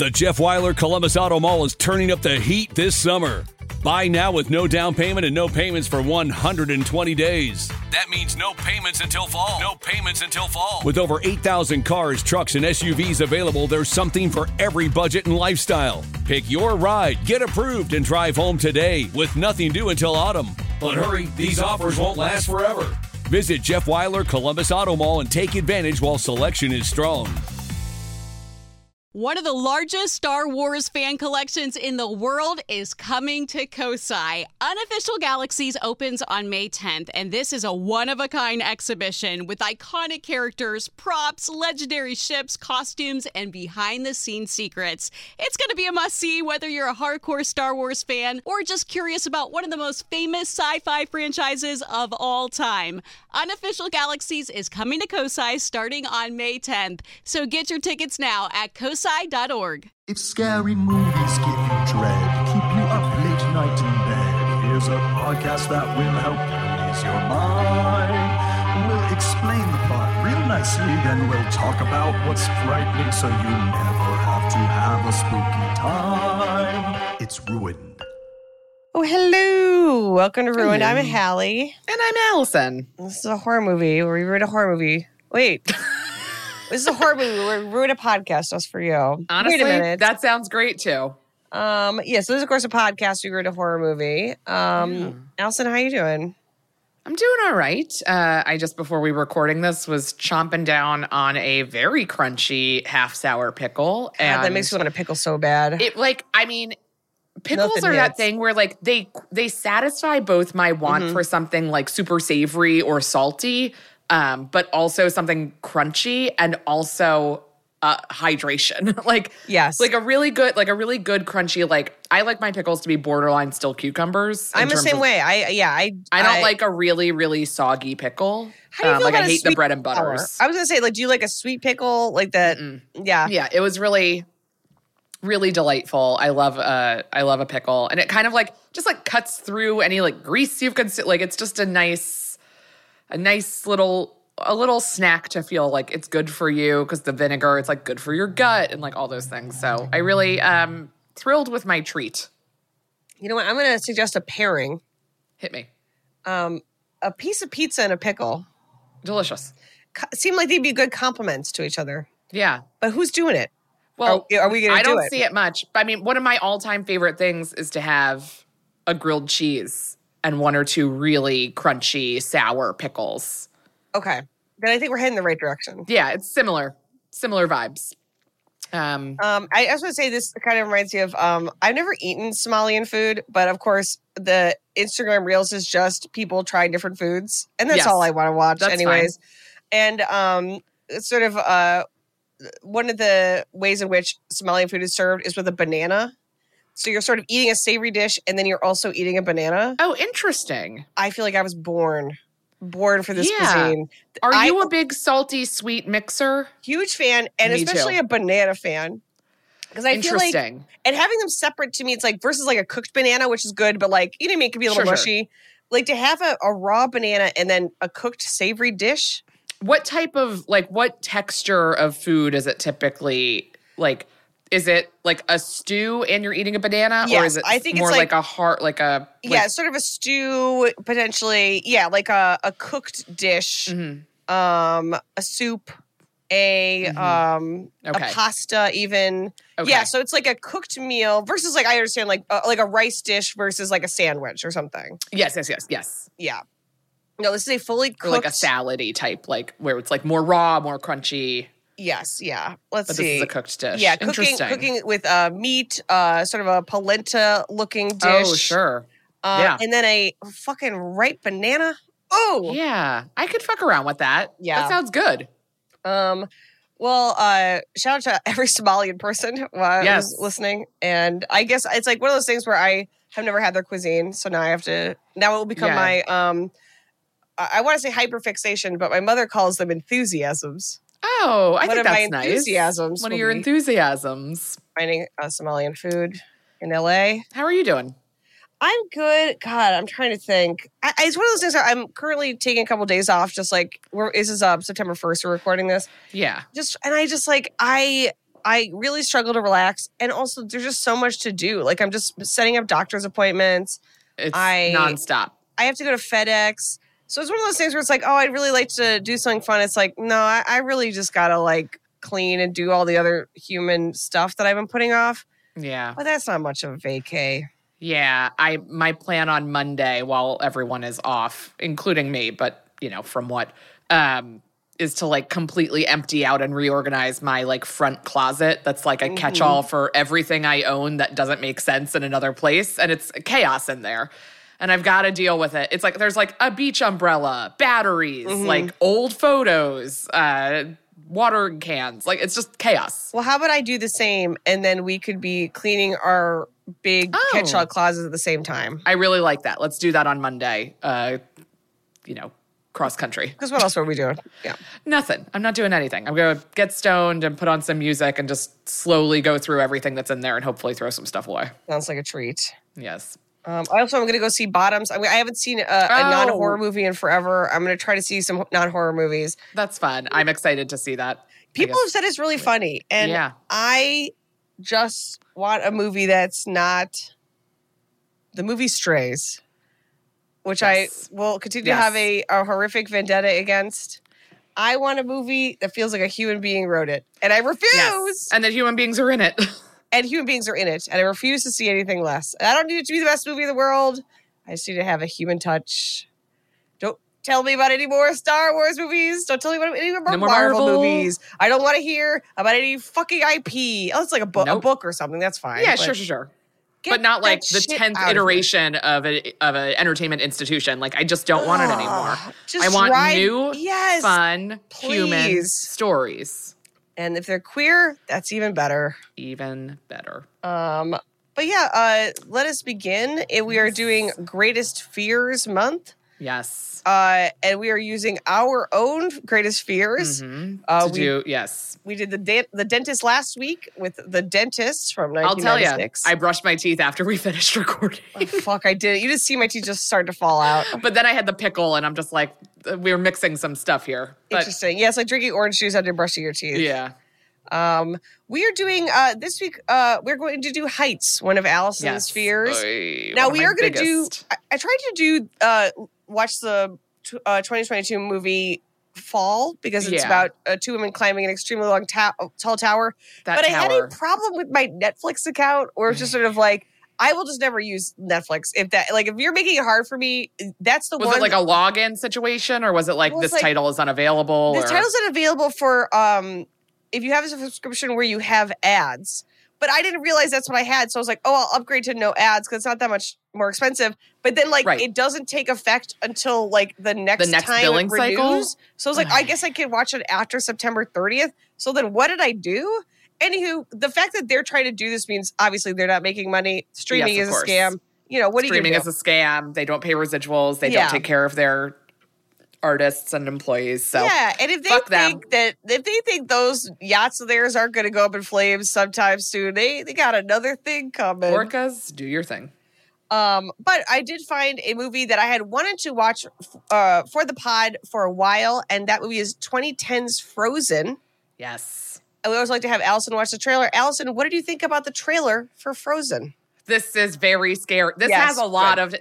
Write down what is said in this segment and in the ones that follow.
The Jeff Weiler Columbus Auto Mall is turning up the heat this summer. Buy now with no down payment and no payments for 120 days. That means no payments until fall. No payments until fall. With over 8,000 cars, trucks, and SUVs available, there's something for every budget and lifestyle. Pick your ride, get approved, and drive home today with nothing due until autumn. But hurry, these offers won't last forever. Visit Jeff Weiler Columbus Auto Mall and take advantage while selection is strong. One of the largest Star Wars fan collections in the world is coming to Kosai. Unofficial Galaxies opens on May 10th, and this is a one-of-a-kind exhibition with iconic characters, props, legendary ships, costumes, and behind-the-scenes secrets. It's going to be a must-see whether you're a hardcore Star Wars fan or just curious about one of the most famous sci-fi franchises of all time. Unofficial Galaxies is coming to Kosai starting on May 10th, so get your tickets now at kosai.org. If scary movies give you dread, keep you up late night in bed, here's a podcast that will help you ease your mind. We'll explain the plot real nicely, then we'll talk about what's frightening so you never have to have a spooky time. It's Ruined. Oh, hello. Welcome to Ruined. I'm Hallie. And I'm Allison. This is a horror movie where we ruin a horror movie. Wait. This is a horror movie where we ruin a podcast just for you. Honestly, Wait a minute. that sounds great too. So this is, of course, a podcast. We ruin a horror movie. Allison, how you doing? I'm doing all right. I just, before we were recording this, was chomping down on a very crunchy half-sour pickle. God, And that makes me want a pickle so bad. Pickles Nothing are that hits. thing where like they satisfy both my want for something like super savory or salty, but also something crunchy and also hydration. Yes. like a really good crunchy. Like I like my pickles to be borderline still cucumbers. I'm the same way. I don't like a really really soggy pickle. How do you feel about I a hate the sweet bread and sour? butters. I was gonna say, like, do you like a sweet pickle like that? Yeah. Yeah, it was really, really delightful. I love a pickle, and it kind of like just like cuts through any like grease you've consumed. Like it's just a nice little snack to feel like it's good for you because the vinegar, it's like good for your gut and like all those things. So I really thrilled with my treat. You know what? I'm gonna suggest a pairing. Hit me. A piece of pizza and a pickle. Delicious. Seem like they'd be good complements to each other. Yeah. But who's doing it? Well, are we going to do it? I don't see it much. But I mean, one of my all-time favorite things is to have a grilled cheese and one or two really crunchy, sour pickles. Okay. Then I think we're heading in the right direction. Yeah, it's similar vibes. I was going to say this kind of reminds me of, I've never eaten Somalian food, but of course the Instagram Reels is just people trying different foods. And that's Yes. all I want to watch That's anyways. Fine. And it's sort of one of the ways in which Somalian food is served is with a banana. So you're sort of eating a savory dish and then you're also eating a banana. Oh, interesting. I feel like I was born for this cuisine. Are you a big salty sweet mixer? Huge fan, and Me especially too. a banana fan. Because I feel like, Interesting. and having them separate to me, it's like versus like a cooked banana, which is good, but like, you know what I mean? It can be a little Sure, mushy. Like to have a raw banana and then a cooked savory dish. What type of, like, what texture of food is it typically, like, is it like a stew and you're eating a banana? Yes, or is it I think it's more like- like a heart, like a... Yeah, sort of a stew, potentially. Yeah, like a cooked dish, a soup, a pasta even. Okay. Yeah, so it's like a cooked meal versus like I understand like a rice dish versus like a sandwich or something. Yes. Yeah. No, this is a fully cooked. Or like a salady type, like where it's like more raw, more crunchy. Yes, yeah. Let's But see. this is a cooked dish. Yeah, Interesting. cooking with meat, sort of a polenta-looking dish. Oh, sure. Yeah. And then a fucking ripe banana. Oh! Yeah. I could fuck around with that. Yeah. That sounds good. Well, shout out to every Somalian person who's listening. And I guess it's like one of those things where I have never had their cuisine. So now it will become my, I want to say hyperfixation, but my mother calls them enthusiasms. Oh, I One think of my that's nice. enthusiasms One of will your be- enthusiasms. Finding Somalian food in LA. How are you doing? I'm good. God, I'm trying to think. It's one of those things that I'm currently taking a couple days off. Just like this is September 1st. We're recording this. Yeah. I I really struggle to relax. And also, there's just so much to do. Like, I'm just setting up doctor's appointments. It's nonstop. I have to go to FedEx. So it's one of those things where it's like, oh, I'd really like to do something fun. It's like, no, I really just got to like clean and do all the other human stuff that I've been putting off. Yeah. But that's not much of a vacay. Yeah. My plan on Monday while everyone is off, including me, but from what, is to like completely empty out and reorganize my like front closet. That's like a catch-all for everything I own that doesn't make sense in another place. And it's chaos in there. And I've got to deal with it. It's like there's like a beach umbrella, batteries, like old photos, water cans. Like it's just chaos. Well, how about I do the same and then we could be cleaning our big catch-all closet at the same time? I really like that. Let's do that on Monday. Cross country. Because what else are we doing? Yeah. Nothing. I'm not doing anything. I'm going to get stoned and put on some music and just slowly go through everything that's in there and hopefully throw some stuff away. Sounds like a treat. Yes. I also am going to go see Bottoms. I haven't seen a non-horror movie in forever. I'm going to try to see some non-horror movies. That's fun. I'm excited to see that. People have said it's really funny. And I just want a movie that's not the movie Strays, which I will continue to have a horrific vendetta against. I want a movie that feels like a human being wrote it. And I refuse. Yes. And that human beings are in it. And human beings are in it. And I refuse to see anything less. And I don't need it to be the best movie in the world. I just need to have a human touch. Don't tell me about any more Star Wars movies. Don't tell me about any more Marvel movies. I don't want to hear about any fucking IP. Oh, it's like a book or something. That's fine. Yeah, sure. But not like the 10th iteration of an entertainment institution. Like, I just don't want it anymore. I want new, fun, human stories. And if they're queer, that's even better. Even better. But yeah, let us begin. We are doing Greatest Fears Month. Yes. And we are using our own Greatest Fears. We did the dentist last week with The Dentist from 1996. I'll tell you, I brushed my teeth after we finished recording. Oh, fuck, I did. You just see my teeth just start to fall out. But then I had the pickle, and I'm just like, we were mixing some stuff here. Interesting. Yes, like drinking orange juice after brushing your teeth. Yeah. We are doing this week. We're going to do Heights, one of Allison's fears. Now we are going to do. I tried to do watch the 2022 movie Fall because it's about two women climbing an extremely long tall tower. I had a problem with my Netflix account, where it's just sort of like, I will just never use Netflix. If you're making it hard for me, that's the one. Was it like a login situation, or was it like this title is unavailable? This title's unavailable for if you have a subscription where you have ads. But I didn't realize that's what I had. So I was like, oh, I'll upgrade to no ads because it's not that much more expensive. But then it doesn't take effect until like the next time billing it renews. cycle? So I was like, I guess I can watch it after September 30th. So then what did I do? Anywho, the fact that they're trying to do this means obviously they're not making money. Streaming is a scam. What Streaming is a scam. They don't pay residuals. They don't take care of their artists and employees. So and if they think those yachts of theirs aren't going to go up in flames sometime soon, they got another thing coming. Orcas, do your thing. But I did find a movie that I had wanted to watch for the pod for a while, and that movie is 2010's Frozen. Yes. I would always like to have Allison watch the trailer. Allison, what did you think about the trailer for Frozen? This is very scary. This has a lot of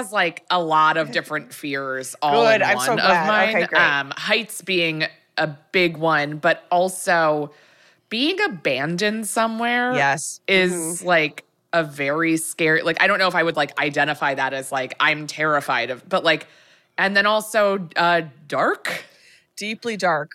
different fears all in I'm one so of glad. mine. Okay, great. Heights being a big one, but also being abandoned somewhere is like a very scary, like, I don't know if I would like identify that as like I'm terrified of, but like, and then also dark. Deeply dark.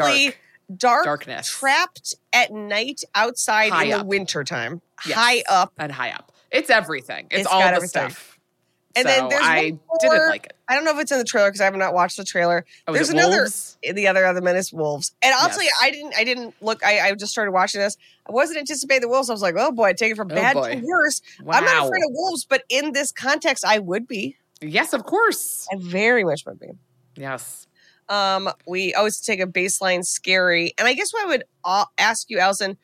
Darkness. Trapped at night outside in the wintertime. Yes. High up. It's everything. It's all the stuff. And then there's I didn't like it. I don't know if it's in the trailer because I have not watched the trailer. There's another Wolves? The other menace, Wolves. And I'll tell you, I didn't look. I just started watching this. I wasn't anticipating the Wolves. I was like, oh boy, I take it from bad to worse. Wow. I'm not afraid of wolves, but in this context, I would be. Yes, of course. I very much would be. Yes. We always take a baseline scary, and I guess what I would ask you, Allison,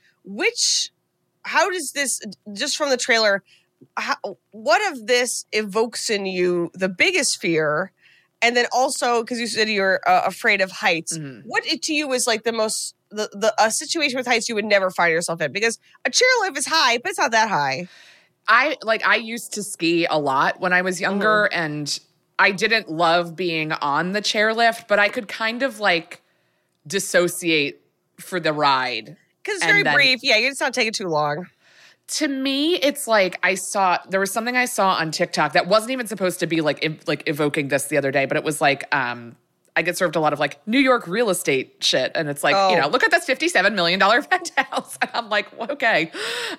how does this, just from the trailer, what of this evokes in you the biggest fear? And then also, because you said you're afraid of heights, what to you is like the most a situation with heights you would never find yourself in, because a chairlift is high, but it's not that high. I used to ski a lot when I was younger, and I didn't love being on the chairlift, but I could kind of like dissociate for the ride. Because it's very brief. Yeah, it's not taking too long. To me, it's like there was something I saw on TikTok that wasn't even supposed to be like evoking this the other day, but it was like, I get served a lot of like New York real estate shit. And it's like, look at this $57 million penthouse. And I'm like, okay.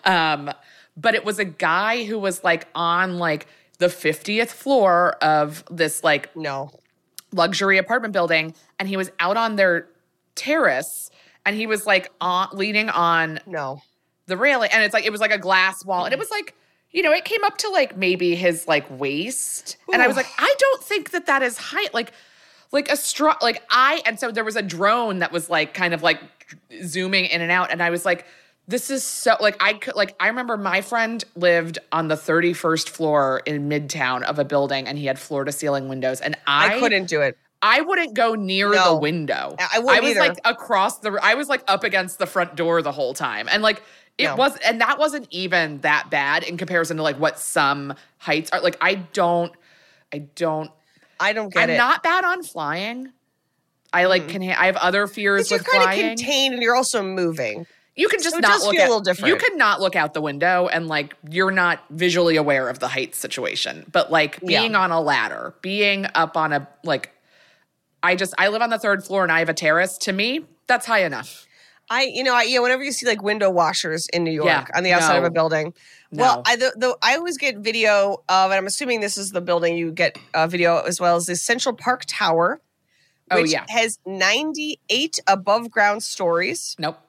But it was a guy who was like on like the 50th floor of this like luxury apartment building. And he was out on their terrace and he was like leaning on the railing, and it was like a glass wall, and it was like, it came up to like maybe his like waist, and I was like, I don't think that is height, like a straw, and so there was a drone that was like kind of like zooming in and out, and I was like, this is so like I remember my friend lived on the 31st floor in Midtown of a building, and he had floor to ceiling windows, and I couldn't do it. I wouldn't go near the window. I wouldn't was either. like I was like up against the front door the whole time, and like. And that wasn't even that bad in comparison to like what some heights are. Like I don't get it. I'm not bad on flying. I like I have other fears with flying. You're kind of contained and you're also moving. You can just so not look feel a little different. You can not look out the window and like you're not visually aware of the height situation. But like being on a ladder, being up on a like I live on the 3rd floor and I have a terrace. To me, that's high enough. Whenever you see like window washers in New York on the outside of a building, well, I always get video of, and I'm assuming this is the building you get video as well as the Central Park Tower, which has 98 above ground stories. Nope.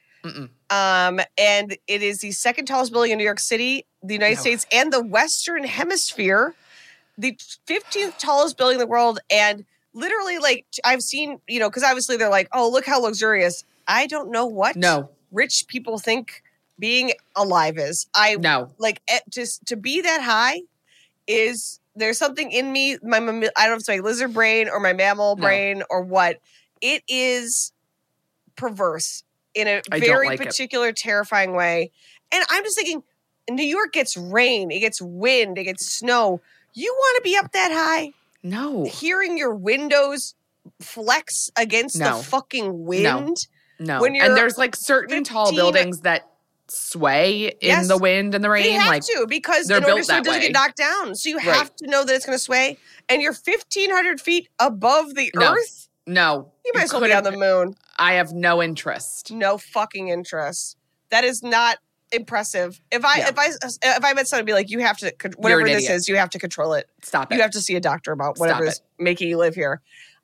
And it is the 2nd tallest building in New York City, the United States, and the Western Hemisphere, the 15th tallest building in the world, and literally like I've seen, because obviously they're like, oh, look how luxurious. I don't know what rich people think being alive is. Like just to be that high there's something in me. I don't know if it's my lizard brain or my mammal brain or what. It is perverse in a very particular, terrifying way. And I'm just thinking, New York gets rain, it gets wind, it gets snow. You want to be up that high? No. Hearing your windows flex against the fucking wind? No. And there's like certain tall buildings that sway in the wind and the rain. They have to, because in order so it doesn't get knocked down. So you have to know that it's going to sway. And you're 1,500 feet above the earth? No. You might as well be on the moon. I have no interest. No fucking interest. That is not impressive. If I met someone, I'd be like, you have to, whatever this is, you have to control it. Stop it. You have to see a doctor about whatever is making you live here.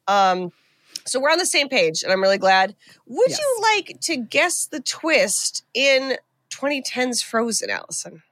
So we're on the same page, and I'm really glad. Would you like to guess the twist in 2010's Frozen, Allison?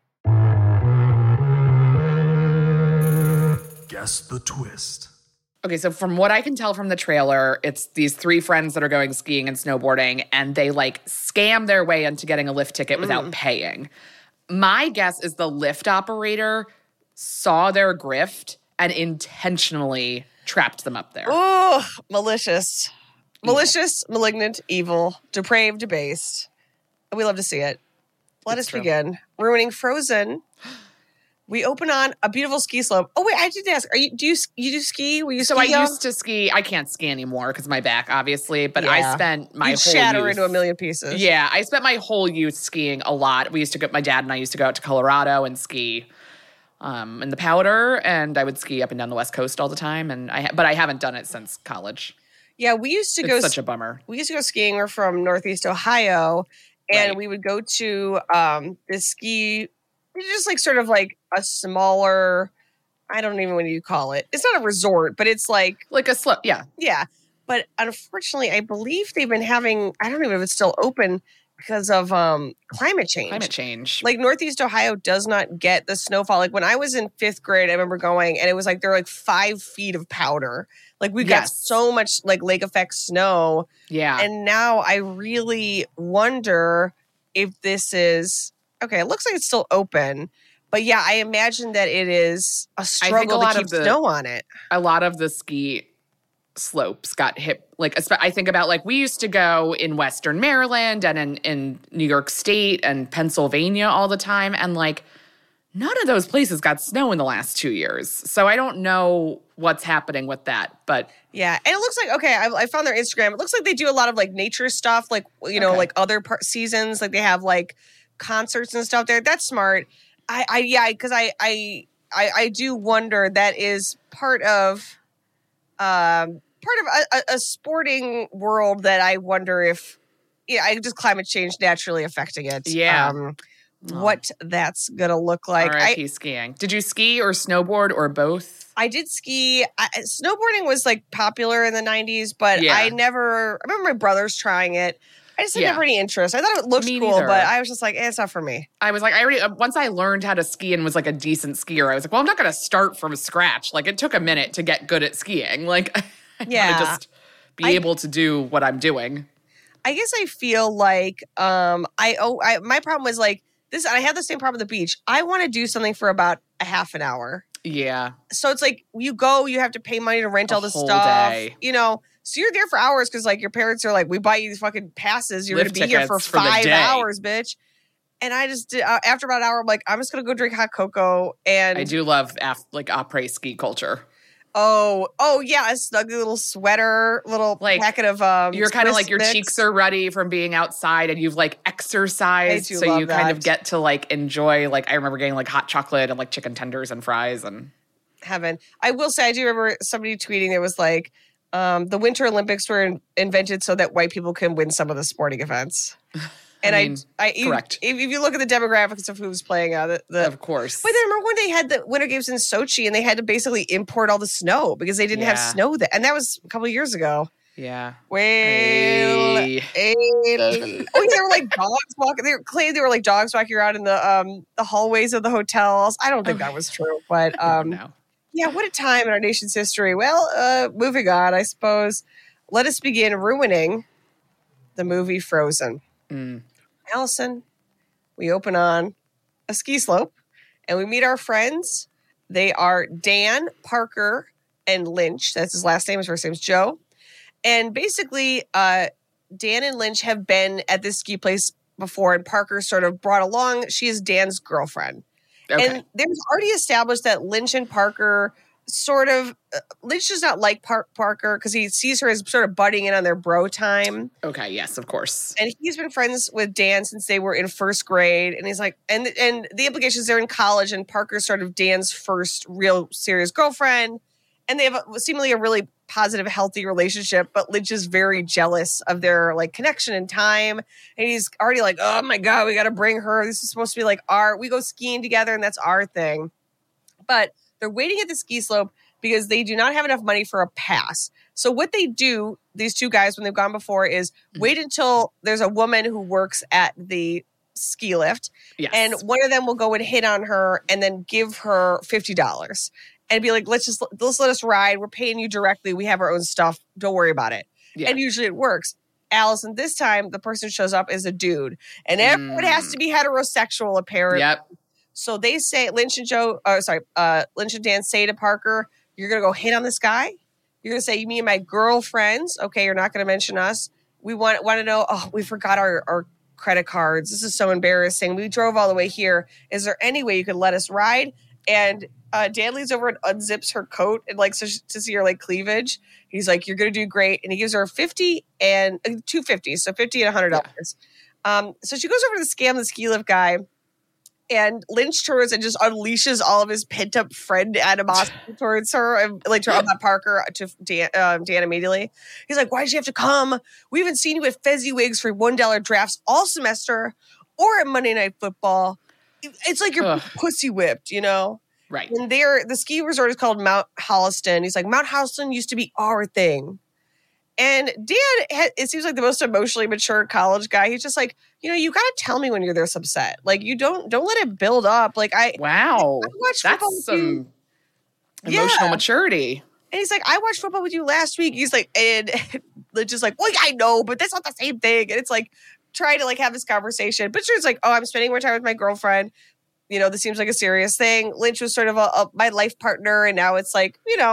Guess the twist. Okay, so from what I can tell from the trailer, it's these 3 friends that are going skiing and snowboarding, and they like scam their way into getting a lift ticket without paying. My guess is the lift operator saw their grift and intentionally trapped them up there. Oh, malicious. Malicious, malignant, evil, depraved, debased. We love to see it. Let us begin. Ruining Frozen. We open on a beautiful ski slope. Oh, wait, I did ask. Do you ski? Were you So I used to ski. I can't ski anymore because of my back, obviously. But I spent my whole shatter youth into a million pieces. Yeah, I spent my whole youth skiing a lot. My dad and I used to go out to Colorado and ski in the Powder, and I would ski up and down the West Coast all the time. But I haven't done it since college. Yeah, we used to go. It's such a bummer. We used to go skiing. We're from Northeast Ohio, and we would go to the ski. It's just like sort of like a smaller. I don't even know what you call it. It's not a resort, but it's like a slope. Yeah, yeah. But unfortunately, I believe they've been having. I don't even know if it's still open because of climate change. Like Northeast Ohio does not get the snowfall. Like when I was in 5th grade, I remember going, and it was like there were like 5 feet of powder. Like we got so much like lake effect snow. Yeah. And now I really wonder if this is okay. It looks like it's still open, but yeah, I imagine that it is a struggle to keep snow on it. A lot of the ski slopes got hit. Like, I think about, like, we used to go in Western Maryland and in New York State and Pennsylvania all the time. And, like, none of those places got snow in the last 2 years. So I don't know what's happening with that. But yeah, and it looks like, okay, I found their Instagram. It looks like they do a lot of, like, nature stuff, like, you know, like other seasons. Like, they have, like, concerts and stuff there. That's smart. Because I do wonder that is part of a sporting world that I wonder if, just climate change naturally affecting it. Yeah. What that's going to look like. R.I.P. skiing. Did you ski or snowboard or both? I did ski. Snowboarding was like popular in the 90s, but I remember my brothers trying it. I just didn't have any interest. I thought it looked cool, but I was just like, it's not for me. I was like, once I learned how to ski and was like a decent skier, I was like, well, I'm not going to start from scratch. Like, it took a minute to get good at skiing. Like, I want to just be able to do what I'm doing. I guess I feel like my problem was like this. I had the same problem at the beach. I want to do something for about a half an hour. Yeah. So it's like you have to pay money to rent all the stuff. Day. You know. So you're there for hours because, like, your parents are like, we buy you these fucking passes. You're going to be here for 5 hours, bitch. And I just did, after about an hour, I'm like, I'm just going to go drink hot cocoa. And I do love, like, après ski culture. Oh, yeah. A snuggy little sweater, little packet of you're kind of like, your cheeks are ruddy from being outside and you've, like, exercised. So you kind of get to, like, enjoy, like, I remember getting, like, hot chocolate and, like, chicken tenders and fries and heaven. I will say, I do remember somebody tweeting that was like, the Winter Olympics were invented so that white people can win some of the sporting events. And correct. If you look at the demographics of who's playing of course. But then remember when they had the Winter Games in Sochi and they had to basically import all the snow because they didn't have snow there. And that was a couple of years ago. Yeah. There were like dogs walking. They were like dogs walking around in the hallways of the hotels. I don't think that was true, but no. Yeah, what a time in our nation's history. Well, moving on, I suppose. Let us begin ruining the movie Frozen. Allison, we open on a ski slope, and we meet our friends. They are Dan, Parker, and Lynch. That's his last name. His first name's Joe. And basically, Dan and Lynch have been at this ski place before, and Parker sort of brought along. She is Dan's girlfriend. Okay. And there's already established that Lynch and Parker sort of Lynch does not like Parker because he sees her as sort of butting in on their bro time. Okay, yes, of course. And he's been friends with Dan since they were in first grade. And he's like, and the implications they're in college, and Parker's sort of Dan's first real serious girlfriend. And they have seemingly a really positive, healthy relationship, but Lynch is very jealous of their like connection and time. And he's already like, oh my God, we got to bring her. This is supposed to be like we go skiing together and that's our thing. But they're waiting at the ski slope because they do not have enough money for a pass. So what they do, these two guys, when they've gone before, is wait until there's a woman who works at the ski lift. Yes. And one of them will go and hit on her and then give her $50 and be like, let's let us ride. We're paying you directly. We have our own stuff. Don't worry about it. Yeah. And usually it works. Allison, this time the person who shows up is a dude. And everyone has to be heterosexual, apparently. Yep. So they say, Lynch and Dan say to Parker, you're going to go hit on this guy? You're going to say, you mean my girlfriends? Okay, you're not going to mention us. We want to know, we forgot our credit cards. This is so embarrassing. We drove all the way here. Is there any way you could let us ride? And Dan leans over and unzips her coat and like to see her like cleavage. He's like, you're going to do great. And he gives her $50 and $250. So $50 and $100. Yeah. So she goes over to scam the ski lift guy. And Lynch turns and just unleashes all of his pent-up friend animosity towards her, and like to Parker to Dan immediately. He's like, why did you have to come? We haven't seen you at Fezziwigs for $1 drafts all semester or at Monday Night Football. It's like you're pussy whipped, you know? Right. And the ski resort is called Mount Holliston. He's like, Mount Holliston used to be our thing. And Dan, it seems like the most emotionally mature college guy. He's just like, you got to tell me when you're this upset. Like, you don't let it build up. Like, wow, that's some emotional maturity. And he's like, I watched football with you last week. He's like, and just like, well, I know, but that's not the same thing. And it's like, trying to like have this conversation. But it's like, I'm spending more time with my girlfriend. This seems like a serious thing. Lynch was sort of my life partner. And now it's like,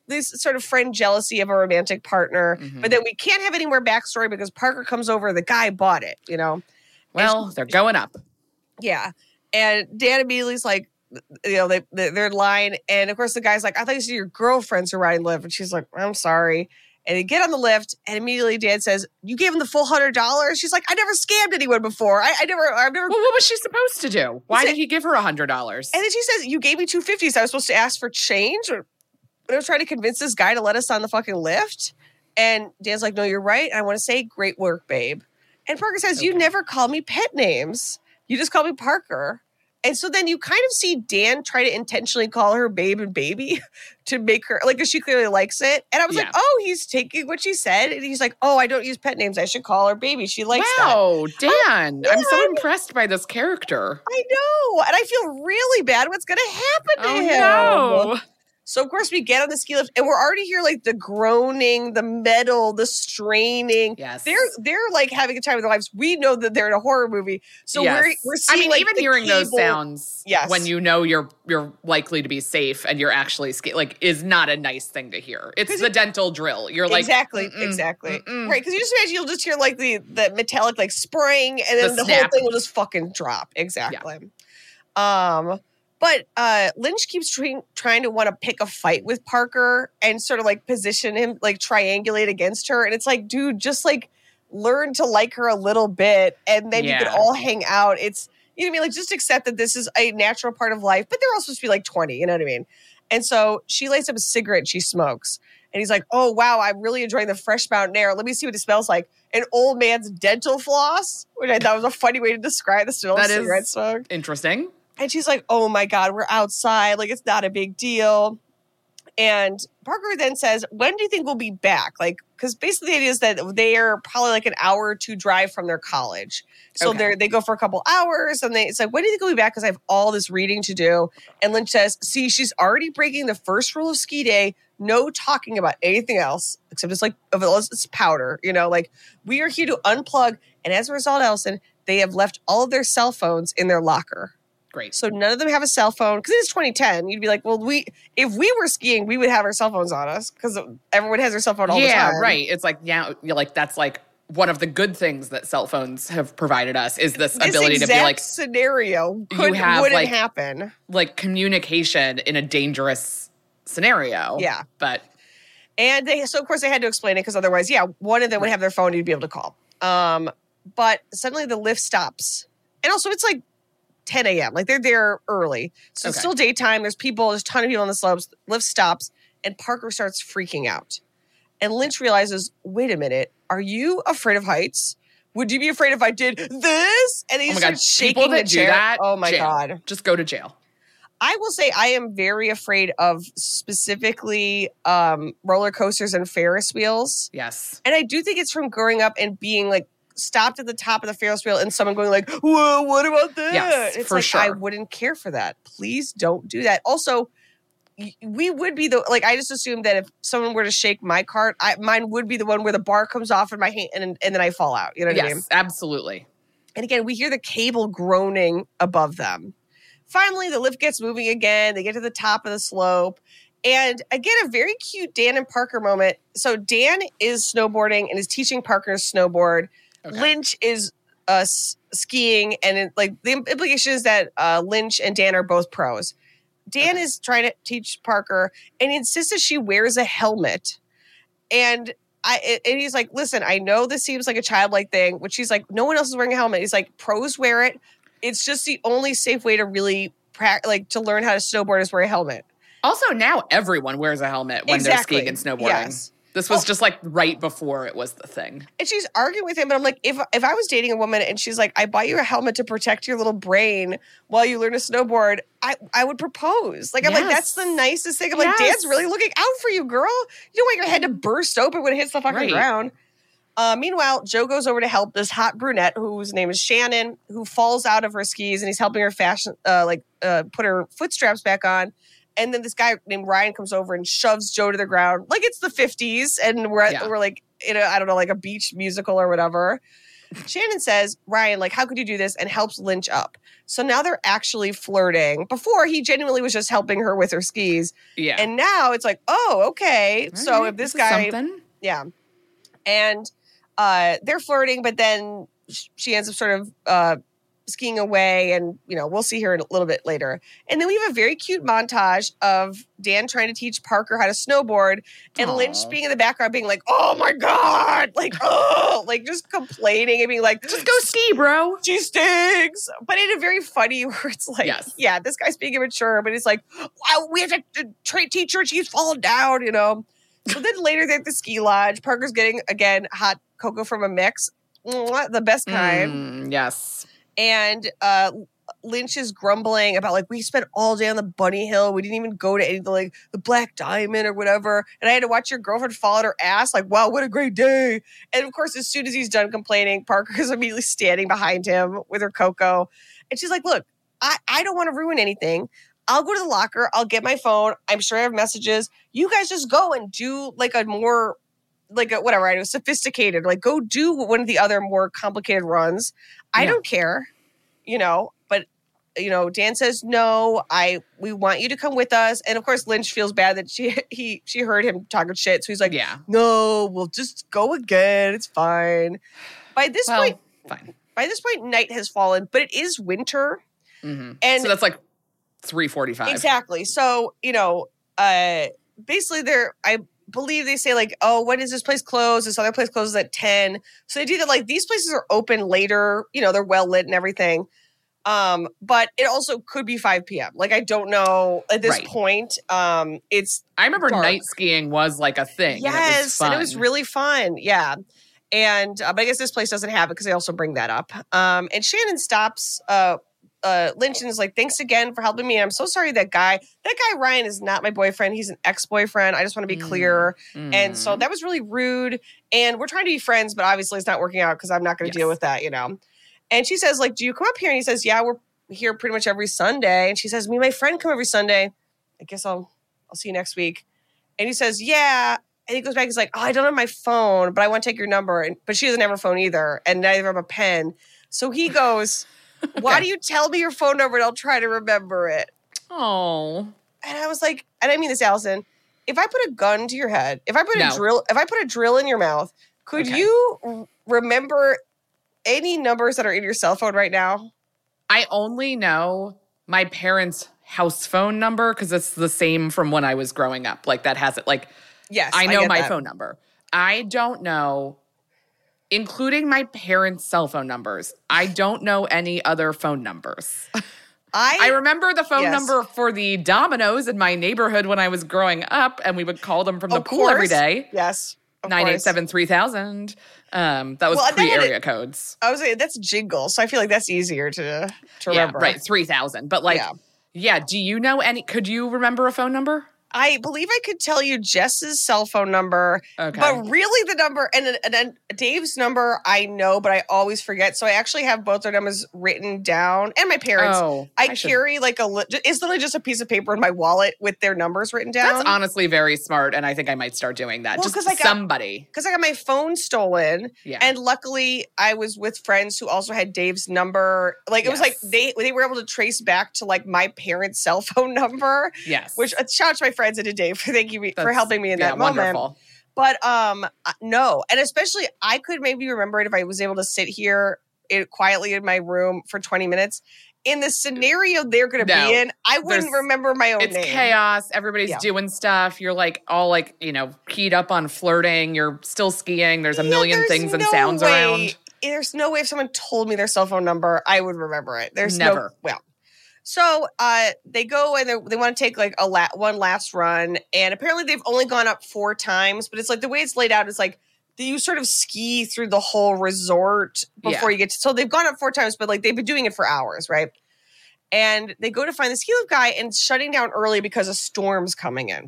this sort of friend jealousy of a romantic partner. But then we can't have any more backstory because Parker comes over. The guy bought it, you know? Well, they're going up. Yeah. And Dan immediately is like, you know, they're in line. And of course, the guy's like, I thought you said your girlfriends were riding the lift. And she's like, I'm sorry. And they get on the lift. And immediately Dan says, you gave him the full $100? She's like, I never scammed anyone before. I've never. Well, what was she supposed to do? Why did he give her $100? And then she says, you gave me $250. So I was supposed to ask for change? Or I was trying to convince this guy to let us on the fucking lift. And Dan's like, no, you're right. And I want to say, great work, babe. And Parker says, you never call me pet names. You just call me Parker. And so then you kind of see Dan try to intentionally call her babe and baby to make her, like, because she clearly likes it. And I was like, oh, he's taking what she said. And he's like, oh, I don't use pet names. I should call her baby. She likes that. Wow, Dan. I'm so impressed by this character. I know. And I feel really bad what's going to happen to him. No. So, of course, we get on the ski lift, and we're already here, like, the groaning, the metal, the straining. Yes. They're like, having a time of their lives. We know that they're in a horror movie. So we're seeing, I mean, like, even hearing those sounds when you know you're likely to be safe and you're actually like, is not a nice thing to hear. It's the dental drill. You're like... Exactly. Right, because you just imagine you'll just hear, like, the metallic, like, spring, and then the whole thing will just fucking drop. Exactly. Yeah. But Lynch keeps trying to want to pick a fight with Parker and sort of like position him, like triangulate against her. And it's like, dude, just like learn to like her a little bit and then you can all hang out. It's, you know what I mean? Like just accept that this is a natural part of life, but they're all supposed to be like 20, you know what I mean? And so she lights up a cigarette and she smokes. And he's like, oh, wow, I'm really enjoying the fresh mountain air. Let me see what it smells like. An old man's dental floss, which I thought was a funny way to describe the smell of cigarette smoke. Interesting. And she's like, oh, my God, we're outside. Like, it's not a big deal. And Parker then says, when do you think we'll be back? Like, because basically the idea is that they are probably like an hour or two drive from their college. So they go for a couple hours. And it's like, when do you think we'll be back? Because I have all this reading to do. And Lynch says, see, she's already breaking the first rule of ski day. No talking about anything else except it's like, it's powder. You know, like, we are here to unplug. And as a result, Allison, they have left all of their cell phones in their locker. Great. So none of them have a cell phone because it's 2010. You'd be like, well, if we were skiing, we would have our cell phones on us because everyone has their cell phone all the time. Yeah, right. It's like, you're like, that's like one of the good things that cell phones have provided us is this ability to be like scenario wouldn't happen. Like communication in a dangerous scenario. Yeah, and so of course they had to explain it because otherwise, one of them would have their phone. You'd be able to call. But suddenly the lift stops, and also it's like 10 a.m. Like they're there early. So it's still daytime. There's people, there's a ton of people on the slopes. Lift stops and Parker starts freaking out. And Lynch realizes, wait a minute, are you afraid of heights? Would you be afraid if I did this? And he starts shaking the chair. That, oh my God. Just go to jail. I will say I am very afraid of specifically roller coasters and Ferris wheels. Yes. And I do think it's from growing up and being like, stopped at the top of the Ferris wheel and someone going like, whoa, what about that? Yes, it's for like, sure. I wouldn't care for that. Please don't do that. Also, we would be I just assumed that if someone were to shake my cart, mine would be the one where the bar comes off in my hand and then I fall out. You know what I mean? Yes, absolutely. And again, we hear the cable groaning above them. Finally, the lift gets moving again. They get to the top of the slope. And again, a very cute Dan and Parker moment. So Dan is snowboarding and is teaching Parker to snowboard. Okay. Lynch is skiing, and the implication is that Lynch and Dan are both pros. Dan is trying to teach Parker, and he insists that she wears a helmet. And he's like, listen, I know this seems like a childlike thing, which she's like, no one else is wearing a helmet. He's like, pros wear it. It's just the only safe way to really to learn how to snowboard is wear a helmet. Also, now everyone wears a helmet when they're skiing and snowboarding. Yes. This was just like right before it was the thing. And she's arguing with him, but I'm like, if I was dating a woman and she's like, I bought you a helmet to protect your little brain while you learn to snowboard, I would propose. Like, I'm like, that's the nicest thing. I'm like, Dan's really looking out for you, girl. You don't want your head to burst open when it hits the fucking ground. Meanwhile, Joe goes over to help this hot brunette whose name is Shannon, who falls out of her skis, and he's helping her put her foot straps back on. And then this guy named Ryan comes over and shoves Joe to the ground like it's the 50s, and we're like in a, I don't know, like a beach musical or whatever. Shannon says, Ryan, like, how could you do this? And helps Lynch up. So now they're actually flirting. Before, he genuinely was just helping her with her skis. Yeah. And now it's like, oh, okay. All so right, if this guy... Yeah. And they're flirting, but then she ends up sort of skiing away, and we'll see her a little bit later. And then we have a very cute montage of Dan trying to teach Parker how to snowboard, and Lynch being in the background being like, oh my God, like, oh, like just complaining and being like, just go ski, bro. She stinks. But in a very funny where it's like, yeah, this guy's being immature, but it's like, wow, we have to teach her and she's fallen down, So then later they're at the ski lodge. Parker's getting, again, hot cocoa from a mix. The best kind. Yes. And Lynch is grumbling about, like, we spent all day on the bunny hill. We didn't even go to any of the Black Diamond or whatever. And I had to watch your girlfriend fall on her ass. Like, wow, what a great day. And, of course, as soon as he's done complaining, Parker is immediately standing behind him with her cocoa. And she's like, look, I don't want to ruin anything. I'll go to the locker. I'll get my phone. I'm sure I have messages. You guys just go and do, like, a more... whatever, I know, sophisticated. Like, go do one of the other more complicated runs. I don't care, But, Dan says, no, we want you to come with us. And, of course, Lynch feels bad that she heard him talking shit. So he's like, no, we'll just go again. It's fine. By this point, night has fallen, but it is winter. Mm-hmm. And so that's like 3:45. Exactly. So, basically I believe they say, like, oh, when is this place closed? This other place closes at 10. So they do that. Like, these places are open later. They're well lit and everything. But it also could be 5 p.m. Like, I don't know at this point. I remember dark. Night skiing was like a thing. Yes, and it was really fun. Yeah. And but I guess this place doesn't have it because they also bring that up. And Shannon stops Lynch and is like, thanks again for helping me. And I'm so sorry that guy Ryan is not my boyfriend. He's an ex-boyfriend. I just want to be clear. And so that was really rude. And we're trying to be friends, but obviously it's not working out because I'm not going to deal with that, And she says, like, do you come up here? And he says, yeah, we're here pretty much every Sunday. And she says, me and my friend come every Sunday. I guess I'll see you next week. And he says, yeah. And he goes back. He's like, oh, I don't have my phone, but I want to take your number. But she doesn't have her phone either. And neither have a pen. So he goes... Why do you tell me your phone number and I'll try to remember it? Oh. And I was like, and I mean this, Allison, if I put a gun to your head, if I put a drill in your mouth, could you remember any numbers that are in your cell phone right now? I only know my parents' house phone number because it's the same from when I was growing up. Like, that has it. Like, yes, I know my phone number. I don't know... including my parents' cell phone numbers. I don't know any other phone numbers. I remember the phone number for the Domino's in my neighborhood when I was growing up, and we would call them from the pool every day. Yes. 987-3000. That was pre-area codes. I was saying that's jingle, so I feel like that's easier to remember. Right, 3000. But do you know could you remember a phone number? I believe I could tell you Jess's cell phone number, but really the number, and then Dave's number I know, but I always forget. So I actually have both their numbers written down, and my parents. I carry it's literally just a piece of paper in my wallet with their numbers written down. That's honestly very smart, and I think I might start doing that. Well, just somebody. Because I got my phone stolen, and luckily I was with friends who also had Dave's number. Like, it was like they were able to trace back to, like, my parents' cell phone number. Yes. Which, shout out to my friends and to Dave. Thank you for helping me in that moment. Wonderful. But no, and especially I could maybe remember it if I was able to sit here quietly in my room for 20 minutes. In the scenario they're going to be in, I wouldn't remember my own name. It's chaos. Everybody's doing stuff. You're like all like, keyed up on flirting. You're still skiing. There's a million things and sounds around. There's no way if someone told me their cell phone number, I would remember it. There's never. So they go and they want to take like one last run, and apparently they've only gone up 4 times. But it's like the way it's laid out is like you sort of ski through the whole resort before you get to. So they've gone up 4 times, but like they've been doing it for hours, right? And they go to find the ski lift guy, and it's shutting down early because a storm's coming in.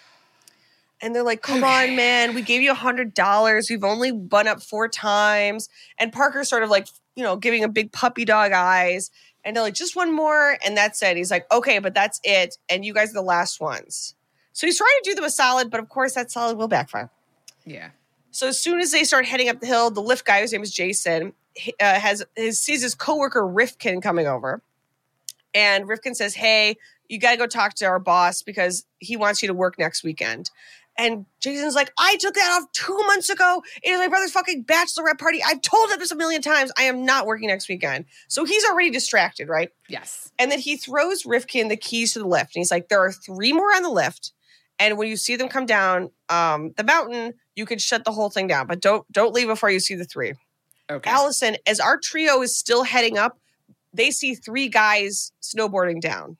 And they're like, come on, man, we gave you $100. We've only gone up 4 times. And Parker's sort of like, giving a big puppy dog eyes. And they're like, just one more, and that's it. He's like, okay, but that's it, and you guys are the last ones. So he's trying to do them a solid, but of course that solid will backfire. Yeah. So as soon as they start heading up the hill, the lift guy, whose name is Jason, sees his coworker Rifkin coming over, and Rifkin says, "Hey, you got to go talk to our boss because he wants you to work next weekend." And Jason's like, "I took that off 2 months ago. It is my brother's fucking bachelorette party. I've told him this a million times. I am not working next weekend." So he's already distracted, right? Yes. And then he throws Rifkin the keys to the lift. And he's like, "There are 3 more on the lift. And when you see them come down the mountain, you can shut the whole thing down. But don't leave before you see the 3. Okay. Allison, as our trio is still heading up, they see 3 guys snowboarding down.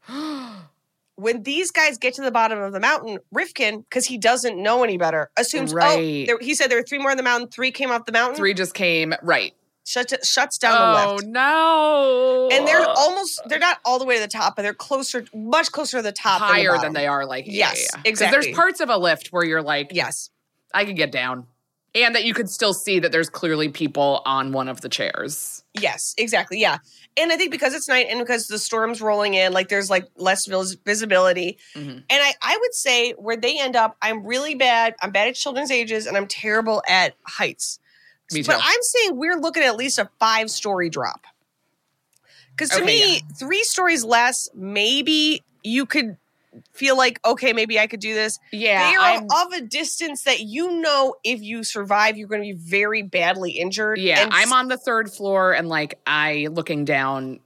When these guys get to the bottom of the mountain, Rifkin, because he doesn't know any better, assumes, he said there were 3 more on the mountain, 3 came off the mountain. 3 just came, right. Shuts down the lift. Oh, no. And they're not all the way to the top, but they're much closer to the top. Higher than they are, like, yes, yeah. exactly. There's parts of a lift where you're like, yes, I could get down. And that you could still see that there's clearly people on one of the chairs. Yes, exactly. Yeah. And I think because it's night and because the storm's rolling in, like there's like less visibility. Mm-hmm. And I would say where they end up, I'm really bad. I'm bad at children's ages and I'm terrible at heights. Me too. But I'm saying we're looking at least a 5-story drop. Because to me, 3 stories less, maybe you could feel like, okay, maybe I could do this. Yeah. They are of a distance that if you survive, you're going to be very badly injured. Yeah, and I'm on the 3rd floor and like looking down,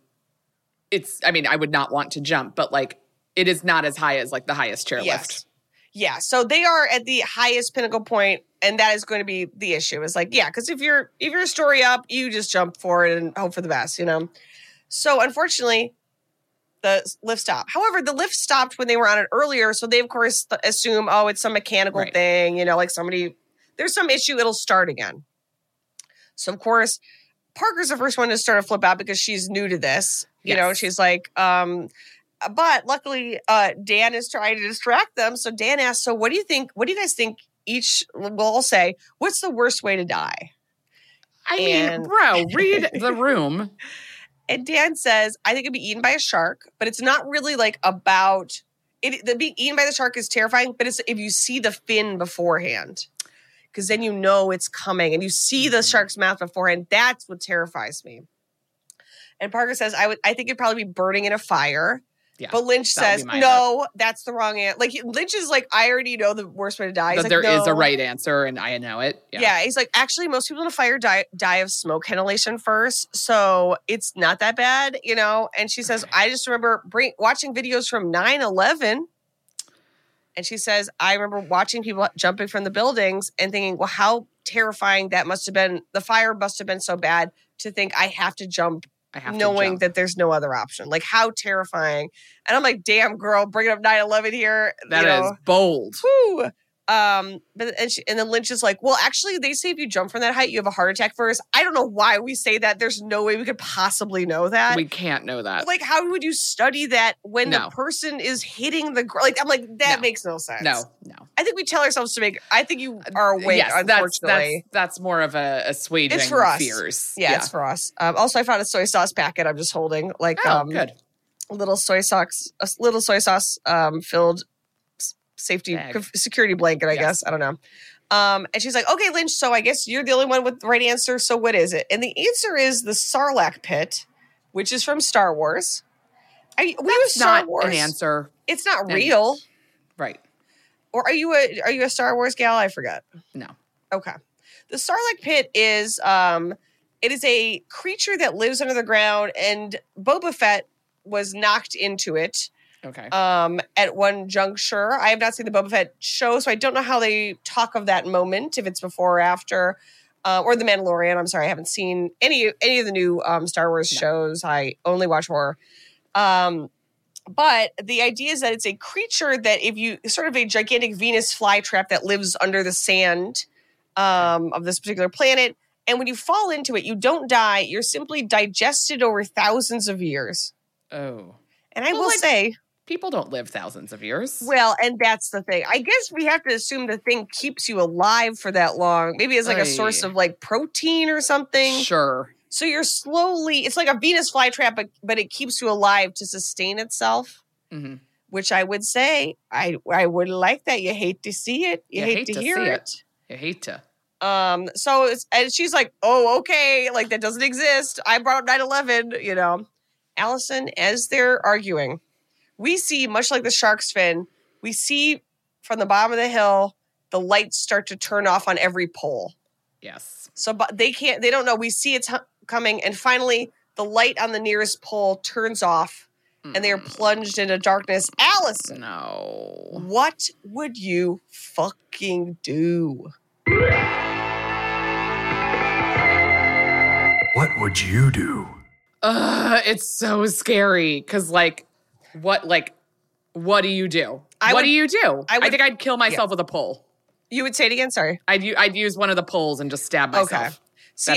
I would not want to jump, but like it is not as high as like the highest chairlift. Yeah, so they are at the highest pinnacle point, and that is going to be the issue. It's like, yeah, because if you're a story up, you just jump for it and hope for the best, So unfortunately, the lift stopped. However, the lift stopped when they were on it earlier, so they, of course, assume, it's some mechanical thing, like there's some issue, it'll start again. So, of course, Parker's the first one to start to flip out because she's new to this. She's like, but luckily, Dan is trying to distract them. So Dan asks, so what do you think? What do you guys think each will all say? What's the worst way to die? Bro, read the room. And Dan says, I think it'd be eaten by a shark, but it's not really like about it. The being eaten by the shark is terrifying, but it's if you see the fin beforehand, because then you know it's coming and you see the shark's mouth beforehand. That's what terrifies me. And Parker says, I think it'd probably be burning in a fire. Yeah, but Lynch says, no, that's the wrong answer. Like, Lynch is like, I already know the worst way to die. But there is a right answer, and I know it. Yeah, he's like, actually, most people in a fire die of smoke inhalation first, so it's not that bad, And she says, I just remember watching videos from 9/11, and she says, I remember watching people jumping from the buildings and thinking, well, how terrifying that must have been. The fire must have been so bad to think I have to jump. Knowing that there's no other option. Like, how terrifying. And I'm like, damn, girl, bringing up 9/11 here. That is bold. Whew. And then Lynch is like, well, actually, they say if you jump from that height, you have a heart attack first. I don't know why we say that. There's no way we could possibly know that. We can't know that. Like, how would you study that when the person is hitting the ground? Like, I'm like, that makes no sense. No. I think we tell ourselves I think you are awake, unfortunately. That's more of a assuaging it's for us. Fears. Yeah, it's for us. Also, I found a soy sauce packet I'm just holding. Like, good. A little soy sauce filled security blanket, I guess. I don't know. And she's like, okay, Lynch, so I guess you're the only one with the right answer. So what is it? And the answer is the Sarlacc pit, which is from Star Wars. That's not an answer. It's not real. Right. Or are you a Star Wars gal? I forgot. No. Okay. The Sarlacc pit is it is a creature that lives under the ground, and Boba Fett was knocked into it. Okay. At one juncture. I have not seen the Boba Fett show, so I don't know how they talk of that moment, if it's before or after, or The Mandalorian. I'm sorry, I haven't seen any of the new Star Wars shows. I only watch horror. But the idea is that it's a creature that sort of a gigantic Venus flytrap that lives under the sand of this particular planet. And when you fall into it, you don't die. You're simply digested over thousands of years. Oh. And I will say, people don't live thousands of years. Well, and that's the thing. I guess we have to assume the thing keeps you alive for that long. Maybe it's like a source of like protein or something. Sure. So you're it's like a Venus flytrap, but it keeps you alive to sustain itself. Mm-hmm. Which I would say, I would like that. You hate to see it. You hate to hear it. You hate to. And she's like, oh, okay, like that doesn't exist. I brought up 9/11, you know. Allison, as they're arguing, we see, much like the shark's fin, we see from the bottom of the hill, the lights start to turn off on every pole. Yes. So but they don't know. We see it's coming, and finally the light on the nearest pole turns off, and they are plunged into darkness. Allison, no. What would you fucking do? What would you do? It's so scary because, like, what do you do? What do you do? I think I'd kill myself with a pole. You would say it again? Sorry. I'd use one of the poles and just stab myself. Okay. See,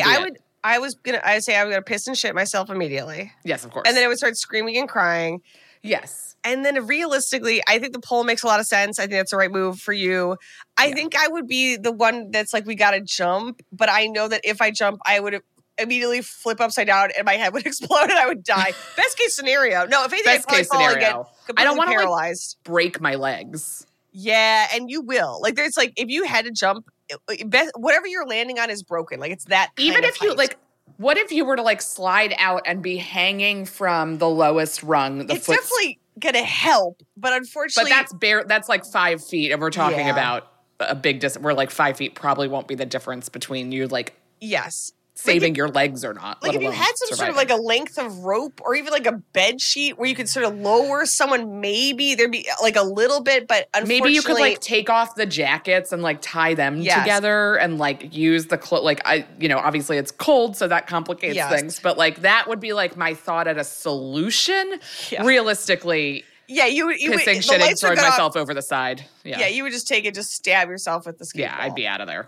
I'd say I would piss and shit myself immediately. Yes, of course. And then I would start screaming and crying. Yes. And then realistically, I think the pole makes a lot of sense. I think that's the right move for you. I think I would be the one that's like, we got to jump. But I know that if I jump, I would immediately flip upside down and my head would explode and I would die. Best case scenario. No, if anything, I'd probably fall again, completely I don't want to paralyzed. Break my legs. Yeah, and you will. Like, there's like, if you had to jump, whatever you're landing on is broken. Like, it's that kind Even of if you, height. like, what if you were to, like, slide out and be hanging from the lowest rung? It's definitely going to help, but unfortunately. But that's like 5 feet, and we're talking about a big distance where, like, 5 feet probably won't be the difference between you, like, yes, saving your legs or not. Like, if you had some sort of like a length of rope or even like a bed sheet where you could sort of lower someone, maybe there'd be like a little bit, but unfortunately. Maybe you could like take off the jackets and like tie them together and like use the obviously it's cold, so that complicates things. But like that would be like my thought at a solution. Yeah. Realistically, you pissing shit and throwing myself over the side. Yeah, you would just take it, just stab yourself with the ski ball. I'd be out of there.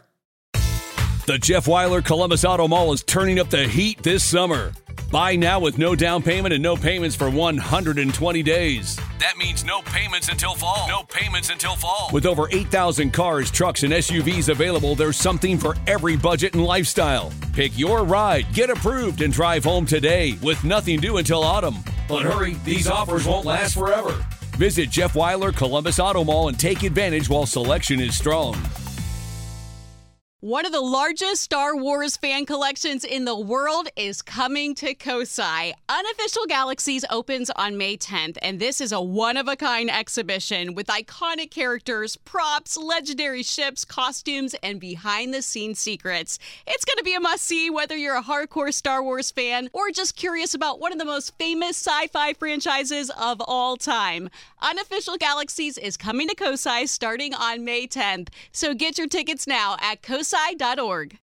The Jeff Weiler Columbus Auto Mall is turning up the heat this summer. Buy now with no down payment and no payments for 120 days. That means no payments until fall. No payments until fall. With over 8,000 cars, trucks, and SUVs available, there's something for every budget and lifestyle. Pick your ride, get approved, and drive home today with nothing due until autumn. But hurry, these offers won't last forever. Visit Jeff Weiler Columbus Auto Mall and take advantage while selection is strong. One of the largest Star Wars fan collections in the world is coming to Kosai. Unofficial Galaxies opens on May 10th, and this is a one-of-a-kind exhibition with iconic characters, props, legendary ships, costumes, and behind-the-scenes secrets. It's going to be a must-see whether you're a hardcore Star Wars fan or just curious about one of the most famous sci-fi franchises of all time. Unofficial Galaxies is coming to Kosai starting on May 10th, so get your tickets now at kosai.org.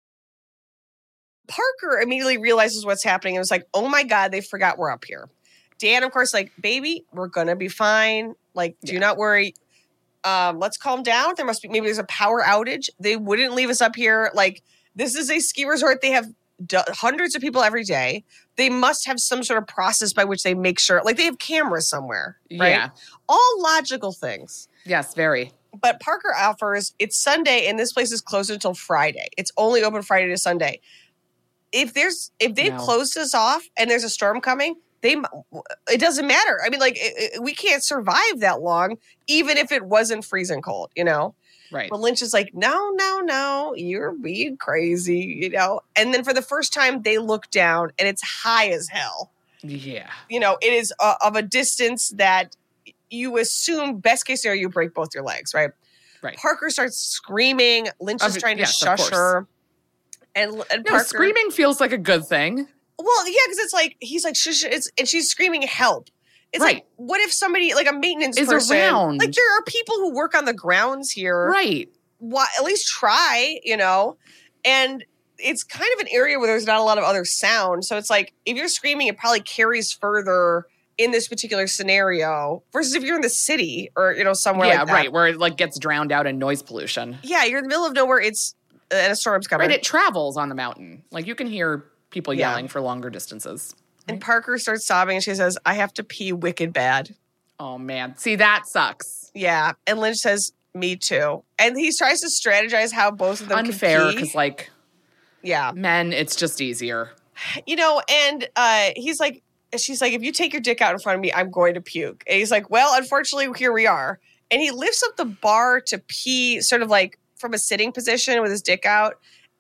Parker immediately realizes what's happening and was like, oh my God, they forgot we're up here. Dan, of course, like, baby, we're going to be fine. Like, do not worry. Let's calm down. Maybe there's a power outage. They wouldn't leave us up here. Like, this is a ski resort. They have hundreds of people every day. They must have some sort of process by which they make sure, like, they have cameras somewhere, right? Yeah. All logical things. Yes, very. But Parker offers, it's Sunday and this place is closed until Friday. It's only open Friday to Sunday. If they've closed us off and there's a storm coming, it doesn't matter. I mean, like, we can't survive that long, even if it wasn't freezing cold, you know? Right. But Lynch is like, no, you're being crazy, you know? And then for the first time, they look down and it's high as hell. Yeah. You know, it is of a distance that you assume, best case scenario, you break both your legs, right? Right. Parker starts screaming. Lynch is trying to shush her. And Parker, screaming feels like a good thing. Well, yeah, because it's like, he's like, shush, and she's screaming help. It's like, what if somebody, like a maintenance person, around? Like, there are people who work on the grounds here. Right. Why, at least try, you know? And it's kind of an area where there's not a lot of other sound. So it's like, if you're screaming, it probably carries further in this particular scenario versus if you're in the city or, you know, somewhere like that. Yeah, right, where it like gets drowned out in noise pollution. Yeah, you're in the middle of nowhere. It's and a storm's coming. Right, it travels on the mountain. Like, you can hear people yelling for longer distances. And Parker starts sobbing and she says, I have to pee wicked bad. Oh, man. See, that sucks. Yeah. And Lynch says, me too. And he tries to strategize how both of them unfair, can pee. because, like, men, it's just easier. You know, and she's like, if you take your dick out in front of me, I'm going to puke. And he's like, well, unfortunately, here we are. And he lifts up the bar to pee sort of like from a sitting position with his dick out.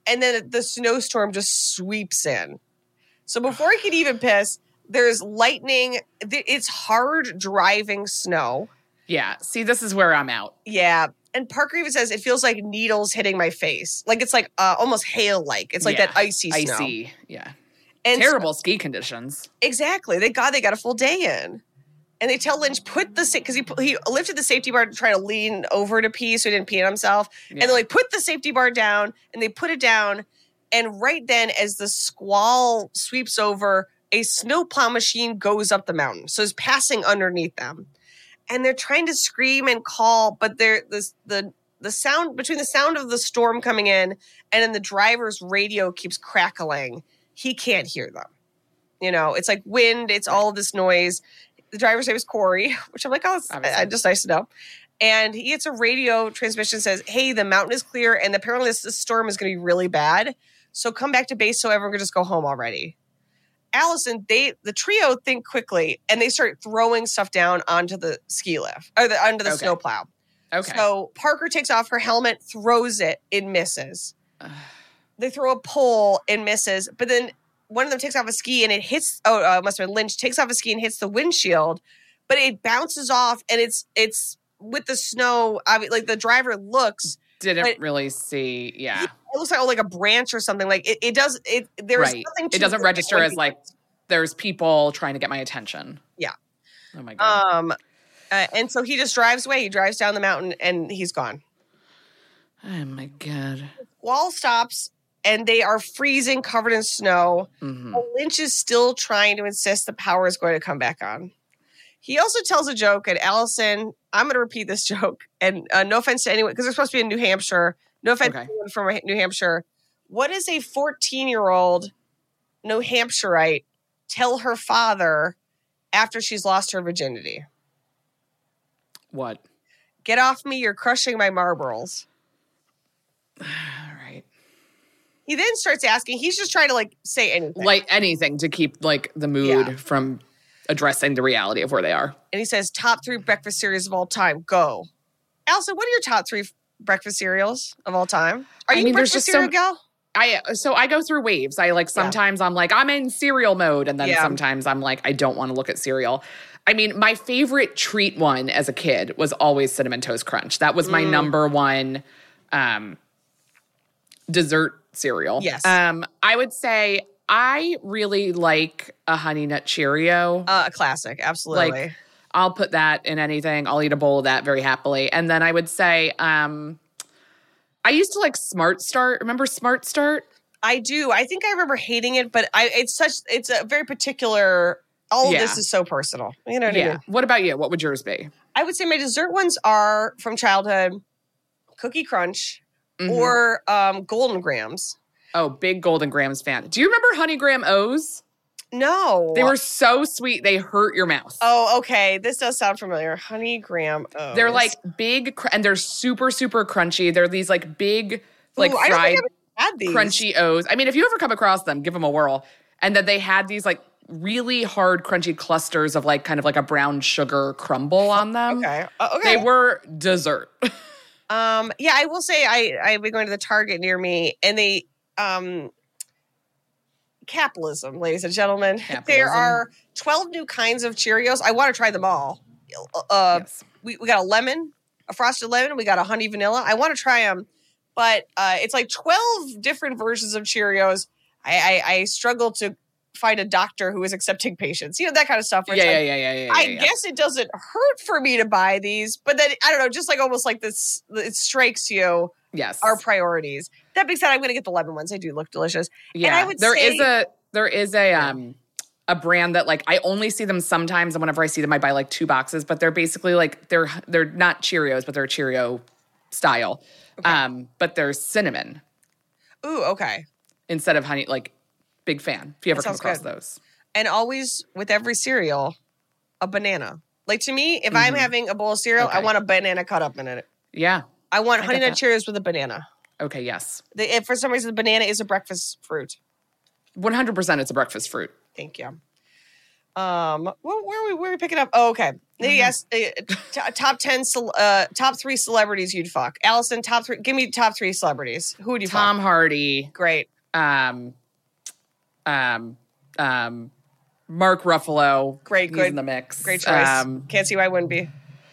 and then the snowstorm just sweeps in. So before he can even piss, there's lightning. It's hard driving snow. Yeah. See, this is where I'm out. Yeah. And Parker even says, it feels like needles hitting my face. Like it's like almost hail-like. It's like that icy snow. Icy, yeah. And terrible ski conditions. Exactly. They got a full day in. And they tell Lynch, because he lifted the safety bar to try to lean over to pee so he didn't pee on himself. Yeah. And they're like, put the safety bar down. And they put it down. And right then, as the squall sweeps over, a snowplow machine goes up the mountain. So it's passing underneath them. And they're trying to scream and call, but the sound between the sound of the storm coming in and then the driver's radio keeps crackling. He can't hear them. You know, it's like wind. It's all of this noise. The driver's name is Corey, which I'm like, oh, it's just nice to know. And he gets a radio transmission that says, hey, the mountain is clear, and apparently this storm is going to be really bad. So come back to base so everyone can just go home already. Allison, the trio think quickly, and they start throwing stuff down onto the ski lift, or onto the snowplow. Okay. So Parker takes off her helmet, throws it, it misses. They throw a pole, it misses. But then one of them takes off a ski, and it hits, it must have been Lynch, takes off a ski and hits the windshield. But it bounces off, and it's with the snow. I mean, like the driver looks. Didn't really see, yeah. It looks like a branch or something. Like it does. There's nothing. It doesn't register as like there's people trying to get my attention. Yeah. Oh my god. And so he just drives away. He drives down the mountain and he's gone. Oh my god. Wall stops and they are freezing, covered in snow. Mm-hmm. Lynch is still trying to insist the power is going to come back on. He also tells a joke, and Allison, I'm going to repeat this joke, and no offense to anyone, because they're supposed to be in New Hampshire. No offense to anyone from New Hampshire. What does a 14-year-old New Hampshireite tell her father after she's lost her virginity? What? Get off me, you're crushing my marbles. All right. He then starts asking, he's just trying to like say anything. Like anything to keep like the mood from addressing the reality of where they are. And he says, top 3 breakfast cereals of all time, go. Allison, what are your top 3 breakfast cereals of all time? Are you a breakfast cereal gal? So I go through waves. I like sometimes I'm like, I'm in cereal mode. And then sometimes I'm like, I don't want to look at cereal. I mean, my favorite treat one as a kid was always Cinnamon Toast Crunch. That was my number one dessert cereal. Yes. I would say I really like a Honey Nut Cheerio. A classic, absolutely. Like, I'll put that in anything. I'll eat a bowl of that very happily. And then I would say I used to like Smart Start. Remember Smart Start? I do. I think I remember hating it, but it's a very particular, all of this is so personal. You know what I mean? What about you? What would yours be? I would say my dessert ones are from childhood, Cookie Crunch or Golden Grahams. Oh, big Golden Grahams fan. Do you remember Honey Graham O's? No. They were so sweet. They hurt your mouth. Oh, okay. This does sound familiar. Honey Graham O's. They're like big, and they're super, super crunchy. They're these like big, like fried, I don't think I've had these. Crunchy O's. I mean, if you ever come across them, give them a whirl. And then they had these like really hard, crunchy clusters of like kind of like a brown sugar crumble on them. Okay. Okay. They were dessert. Yeah, I will say I've been going to the Target near me, and they capitalism, ladies and gentlemen. Capitalism. There are 12 new kinds of Cheerios. I want to try them all. Yes. We got a lemon, a frosted lemon. We got a honey vanilla. I want to try them, but it's like 12 different versions of Cheerios. I struggle to find a doctor who is accepting patients. You know, that kind of stuff. Yeah. I guess it doesn't hurt for me to buy these, but then, I don't know, just like almost like this, it strikes you. Yes. Our priorities. That being said, I'm going to get the lemon ones. They do look delicious. Yeah. And I would there is a brand that like I only see them sometimes, and whenever I see them I buy like 2 boxes, but they're basically like they're not Cheerios, but they're Cheerio style. Okay. But they're cinnamon. Ooh, okay. Instead of honey, like big fan. If you ever come across good. those. And always with every cereal, a banana. Like to me, if I'm having a bowl of cereal, I want a banana cut up in it. Yeah. I want Honey Nut Cheerios with a banana. Okay, yes. If for some reason the banana is a breakfast fruit. 100% it's a breakfast fruit. Thank you. Where are we picking up? Oh, okay. Yes, top 3 celebrities you'd fuck. Allison, top 3. Give me top 3 celebrities. Who would you fuck? Tom Hardy. Great. Mark Ruffalo. Great, He's good. in the mix. Great choice. Can't see why I wouldn't be.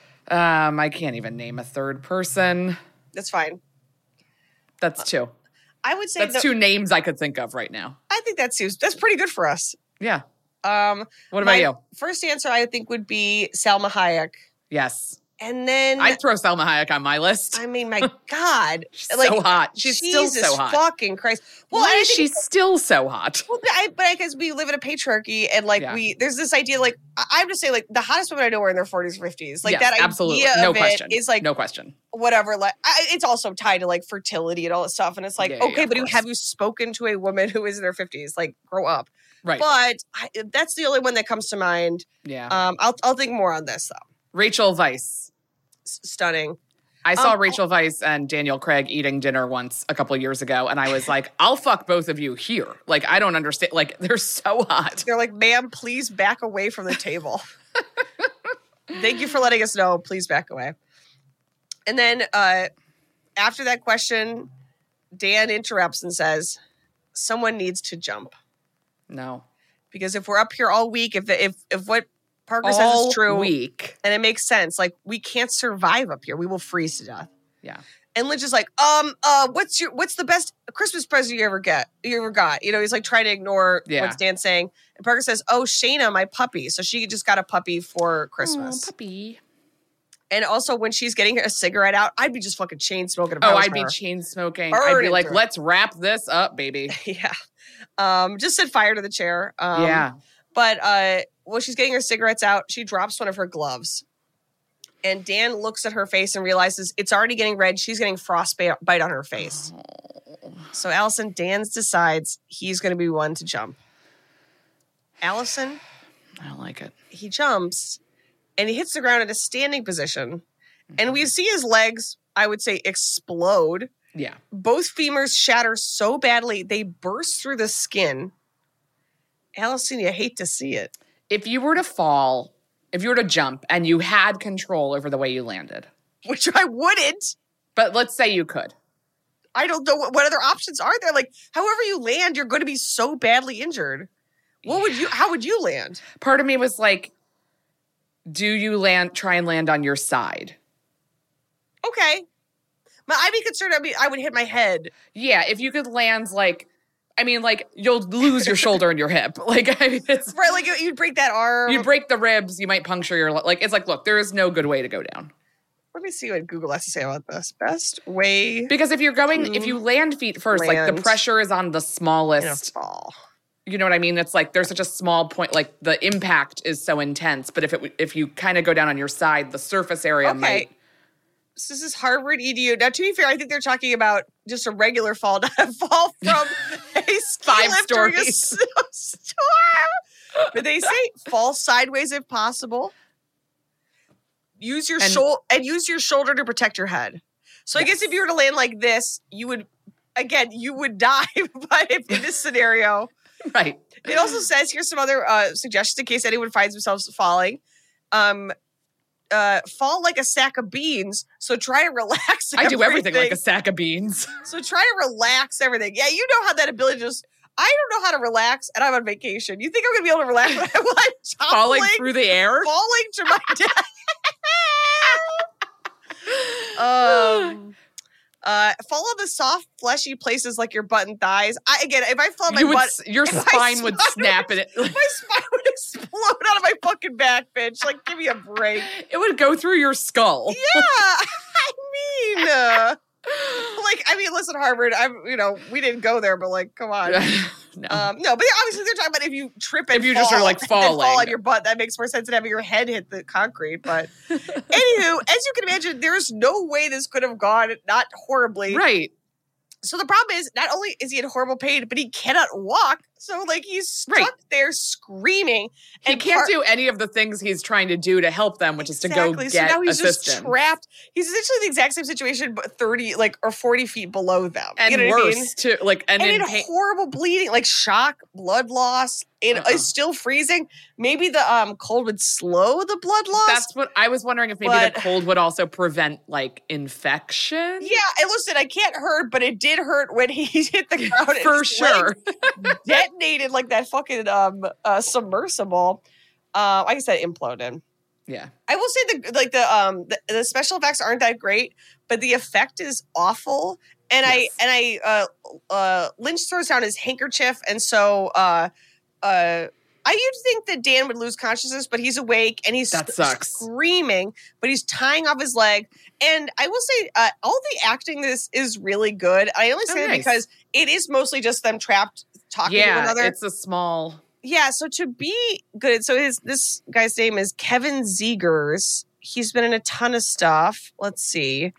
I can't even name a third person. That's fine. That's 2. I would say that's 2 names I could think of right now. I think that's pretty good for us. Yeah. What about you? First answer I think would be Salma Hayek. Yes. And then I'd throw Salma Hayek on my list. I mean, my God. She's so hot. She's still so hot. Fucking Christ. Well, why is she still so hot? Well, but I guess we live in a patriarchy and there's this idea, like, I have to say, like, the hottest women I know are in their 40s, 50s. Like, that absolutely. idea No of question. it is like, no question. Whatever. Like, it's also tied to like fertility and all that stuff. And it's like, okay, but have you spoken to a woman who is in their 50s? Like, grow up. Right. But that's the only one that comes to mind. Yeah. I'll think more on this though. Rachel Weisz. Stunning. I saw Rachel Weisz and Daniel Craig eating dinner once a couple of years ago, and I was like, I'll fuck both of you here. Like, I don't understand. Like, they're so hot. They're like, ma'am, please back away from the table. Thank you for letting us know. Please back away. And then after that question, Dan interrupts and says, someone needs to jump. No. Because if we're up here all week, if what Parker says is true, week, and it makes sense, like, we can't survive up here. We will freeze to death. Yeah. And Lynch is like, what's the best Christmas present you ever got? You know, he's like trying to ignore what Dan's saying. And Parker says, oh, Shayna, my puppy. So she just got a puppy for Christmas. Oh, puppy. And also when she's getting a cigarette out, I'd be just fucking chain smoking. I'd be chain smoking. I'd be like, let's wrap this up, baby. Yeah. Just set fire to the chair. Yeah. But when she's getting her cigarettes out, she drops one of her gloves. And Dan looks at her face and realizes it's already getting red. She's getting frostbite on her face. Oh. So Allison, Dan decides he's going to be one to jump. Allison. I don't like it. He jumps and he hits the ground in a standing position. And we see his legs, I would say, explode. Yeah. Both femurs shatter so badly, they burst through the skin. Allison, you hate to see it. If you were to fall, if you were to jump and you had control over the way you landed. Which I wouldn't. But let's say you could. I don't know what other options are there. Like, however you land, you're going to be so badly injured. How would you land? Part of me was like, do you try and land on your side? Okay. But I'd be concerned, I would hit my head. Yeah, if you could land you'll lose your shoulder and your hip. Like, I mean, it's right. Like, you'd break that arm. You'd break the ribs. You might puncture your it's like, look, there is no good way to go down. Let me see what Google has to say about this. Best way. Because if you land feet first, like the pressure is on the smallest. Fall. You know what I mean? It's like there's such a small point. Like the impact is so intense. But if you kind of go down on your side, the surface area might. So this is Harvard EDU. Now, to be fair, I think they're talking about just a regular fall, not a fall from a ski 5 lift during a stories. storm. But they say fall sideways if possible. Use your shoulder to protect your head. So I guess if you were to land like this, you would die. But if in this scenario, right? It also says here's some other suggestions in case anyone finds themselves falling. Fall like a sack of beans. So try to relax everything. I do everything like a sack of beans. So try to relax everything. Yeah, you know how that ability I don't know how to relax, and I'm on vacation. You think I'm going to be able to relax when I'm falling through the air? Falling to my death. Fall on the soft, fleshy places like your butt and thighs. If I fall on my butt, your spine would snap in it. My spine would explode out of my fucking back, bitch. Like, give me a break. It would go through your skull. Yeah, listen, Harvard. We didn't go there, but like, come on. No. No, but obviously they're talking about if you trip and if you fall, just are like falling, fall on your butt, that makes more sense than having your head hit the concrete. But anywho, as you can imagine, there's no way this could have gone not horribly. Right. So the problem is, not only is he in horrible pain, but he cannot walk. So, like, he's stuck there screaming. He can't do any of the things he's trying to do to help them, which is to go get so now he's assistance. Just trapped. He's essentially the exact same situation, but 30, or 40 feet below them. And you know worse, what I mean? too. Like, and in horrible bleeding, like shock, blood loss. It's still freezing. Maybe the cold would slow the blood loss. That's what I was wondering, if maybe the cold would also prevent, like, infection. Yeah, and listen, I can't hurt, but it did hurt when he hit the ground. For sure. Detonated like that fucking submersible. I guess that imploded. Yeah. I will say the special effects aren't that great, but the effect is awful. And Lynch throws down his handkerchief, and so you'd think that Dan would lose consciousness, but he's awake and he's screaming, but he's tying off his leg. And I will say, all the acting this is really good. I only say that because it is mostly just them trapped talking to one another. It's a small. Yeah, so to be good, so this guy's name is Kevin Zegers. He's been in a ton of stuff. Let's see.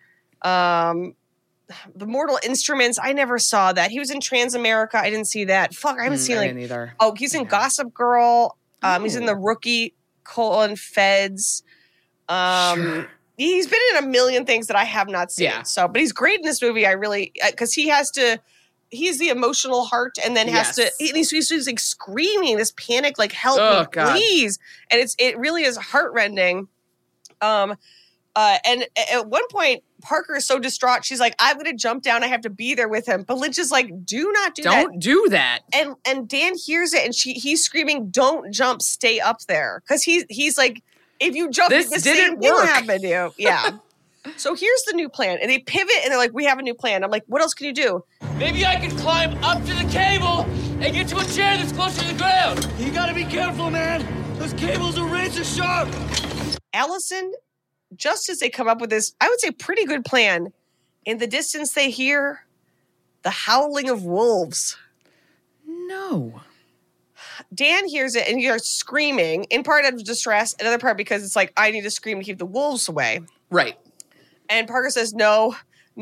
The Mortal Instruments, I never saw that. He was in Transamerica. I didn't see that. Fuck, I haven't seen either. Oh, he's in Gossip Girl. He's in The Rookie, Feds. Sure. He's been in a million things that I have not seen. Yeah. So, but he's great in this movie. I really, because he's the emotional heart, and then he's like screaming this panic, like help me, please. And it really is heartrending. And at one point, Parker is so distraught. She's like, I'm going to jump down. I have to be there with him. But Lynch is like, do not do that. Don't do that. And Dan hears it, and he's screaming, don't jump, stay up there. Because he's like, if you jump, this the didn't same work. thing happened to you. Yeah. So here's the new plan. And they pivot, and they're like, we have a new plan. I'm like, what else can you do? Maybe I can climb up to the cable and get to a chair that's closer to the ground. You gotta be careful, man. Those cables are razor sharp. Allison, just as they come up with this, I would say, pretty good plan, in the distance they hear the howling of wolves. No. Dan hears it and you're screaming, in part out of distress, another part because it's like, I need to scream to keep the wolves away. Right. And Parker says, no.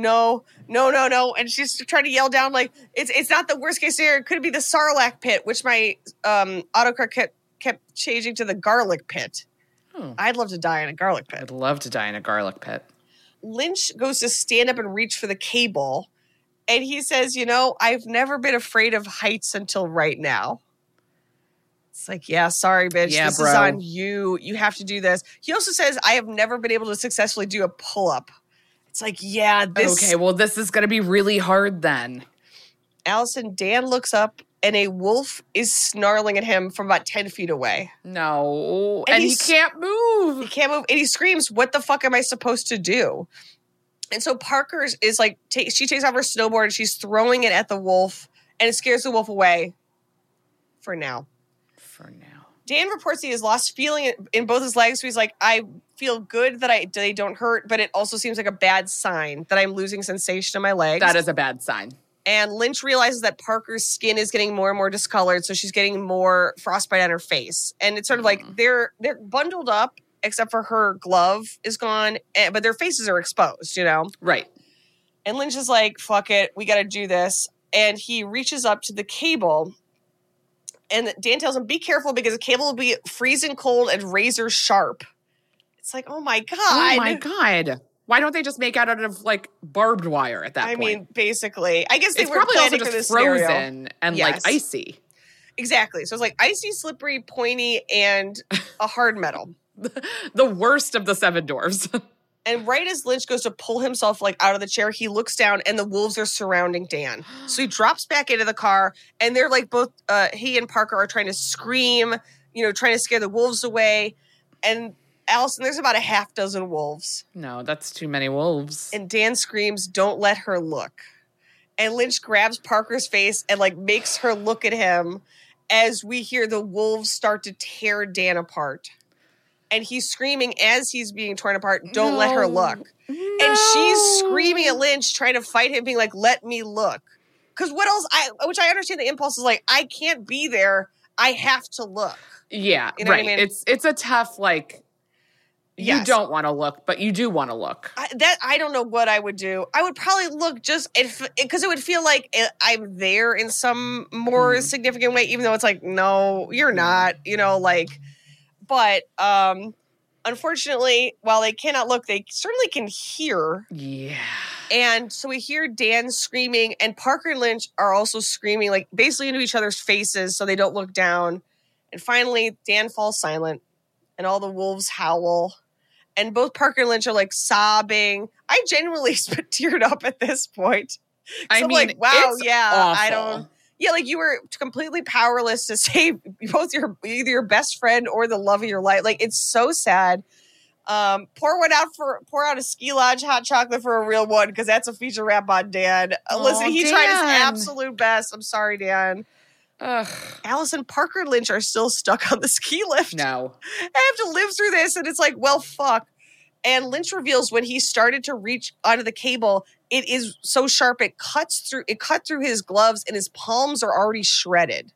And she's trying to yell down, like, it's not the worst case scenario. It could be the Sarlacc pit, which my autocorrect kept changing to the garlic pit. I'd love to die in a garlic pit. I'd love to die in a garlic pit. Lynch goes to stand up and reach for the cable. And he says, I've never been afraid of heights until right now. It's like, yeah, sorry, bitch. Yeah, this bro. is on you. You have to do this. He also says, I have never been able to successfully do a pull-up. It's like, yeah, this. Okay, well, this is going to be really hard then. Allison, Dan looks up, and a wolf is snarling at him from about 10 feet away. No. And he can't move. He can't move. And he screams, what the fuck am I supposed to do? And so Parker is like, she takes off her snowboard and she's throwing it at the wolf, and it scares the wolf away. For now. Dan reports he has lost feeling in both his legs. So he's like, I feel good that they don't hurt, but it also seems like a bad sign that I'm losing sensation in my legs. That is a bad sign. And Lynch realizes that Parker's skin is getting more and more discolored, so she's getting more frostbite on her face. And it's sort of like they're bundled up, except for her glove is gone, but their faces are exposed, Right. And Lynch is like, fuck it, we got to do this. And he reaches up to the cable, and Dan tells him, be careful because the cable will be freezing cold and razor sharp. It's like, oh my God. Oh my God. Why don't they just make out of like barbed wire at that point? I mean, basically. I guess they it's were probably planning also for just this frozen scenario. and like icy. Exactly. So it's like icy, slippery, pointy, and a hard metal. The worst of the seven dwarfs. And right as Lynch goes to pull himself like out of the chair, he looks down and the wolves are surrounding Dan. So he drops back into the car, and they're like both, he and Parker are trying to scream, trying to scare the wolves away. And Allison, there's about a half dozen wolves. No, that's too many wolves. And Dan screams, don't let her look. And Lynch grabs Parker's face and like makes her look at him as we hear the wolves start to tear Dan apart. And he's screaming as he's being torn apart, don't let her look. No. And she's screaming at Lynch, trying to fight him, being like, let me look. Because what else? Which I understand the impulse is like, I can't be there. I have to look. Yeah, you know right. What I mean? It's a tough, like, You don't want to look, but you do want to look. I don't know what I would do. I would probably look just because it would feel like I'm there in some more significant way, even though it's like, no, you're not, but unfortunately, while they cannot look, they certainly can hear. Yeah. And so we hear Dan screaming, and Parker and Lynch are also screaming, like basically into each other's faces so they don't look down. And finally, Dan falls silent, and all the wolves howl. And both Parker and Lynch are like sobbing. I genuinely teared up at this point. I'm like, wow, yeah, awful. I don't. Yeah, like you were completely powerless to save both either your best friend or the love of your life. Like it's so sad. Pour out a Ski Lodge hot chocolate for a real one because that's a feature wrap on Dan. Listen, he tried his absolute best. I'm sorry, Dan. Ugh. Allison, Parker, and Lynch are still stuck on the ski lift. No. I have to live through this, and it's like, well, fuck. And Lynch reveals when he started to reach onto the cable, it is so sharp it cut through his gloves, and his palms are already shredded.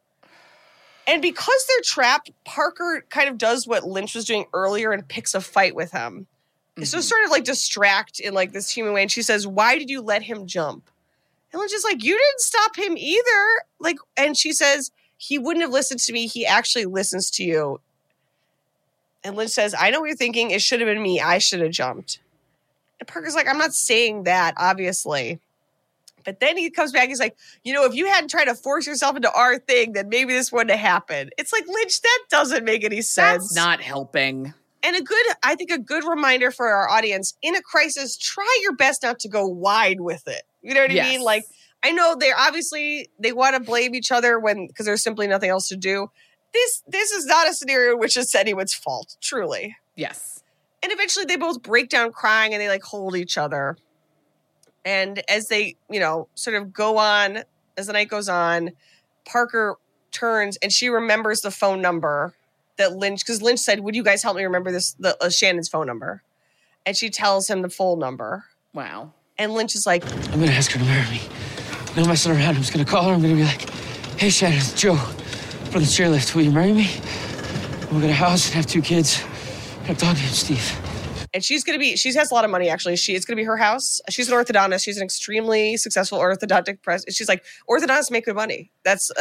And because they're trapped, Parker kind of does what Lynch was doing earlier and picks a fight with him. It's just sort of like distract in like this human way. And she says, "Why did you let him jump?" And Lynch is like, "You didn't stop him either." Like, and she says, "He wouldn't have listened to me. He actually listens to you." And Lynch says, "I know what you're thinking. It should have been me. I should have jumped." And Parker's like, "I'm not saying that, obviously." But then he comes back. He's like, if you hadn't tried to force yourself into our thing, then maybe this wouldn't have happened. It's like, Lynch, that doesn't make any sense. That's not helping. And I think a good reminder for our audience, in a crisis, try your best not to go wide with it. You know what I mean? Like, I know they want to blame each other because there's simply nothing else to do. This is not a scenario in which it's anyone's fault, truly. Yes. And eventually they both break down crying and they like hold each other. And as they, sort of go on, as the night goes on, Parker turns and she remembers the phone number that because Lynch said, "Would you guys help me remember Shannon's phone number?" And she tells him the full number. Wow. And Lynch is like, "I'm going to ask her to marry me. No messing around. I'm just going to call her. I'm going to be like, 'Hey, Shannon, it's Joe from the chairlift. Will you marry me? We'll get a house and have 2 kids. And a dog named Steve.'" And she has a lot of money, actually. It's going to be her house. She's an orthodontist. She's an extremely successful orthodontic practice. She's like, orthodontists make good money.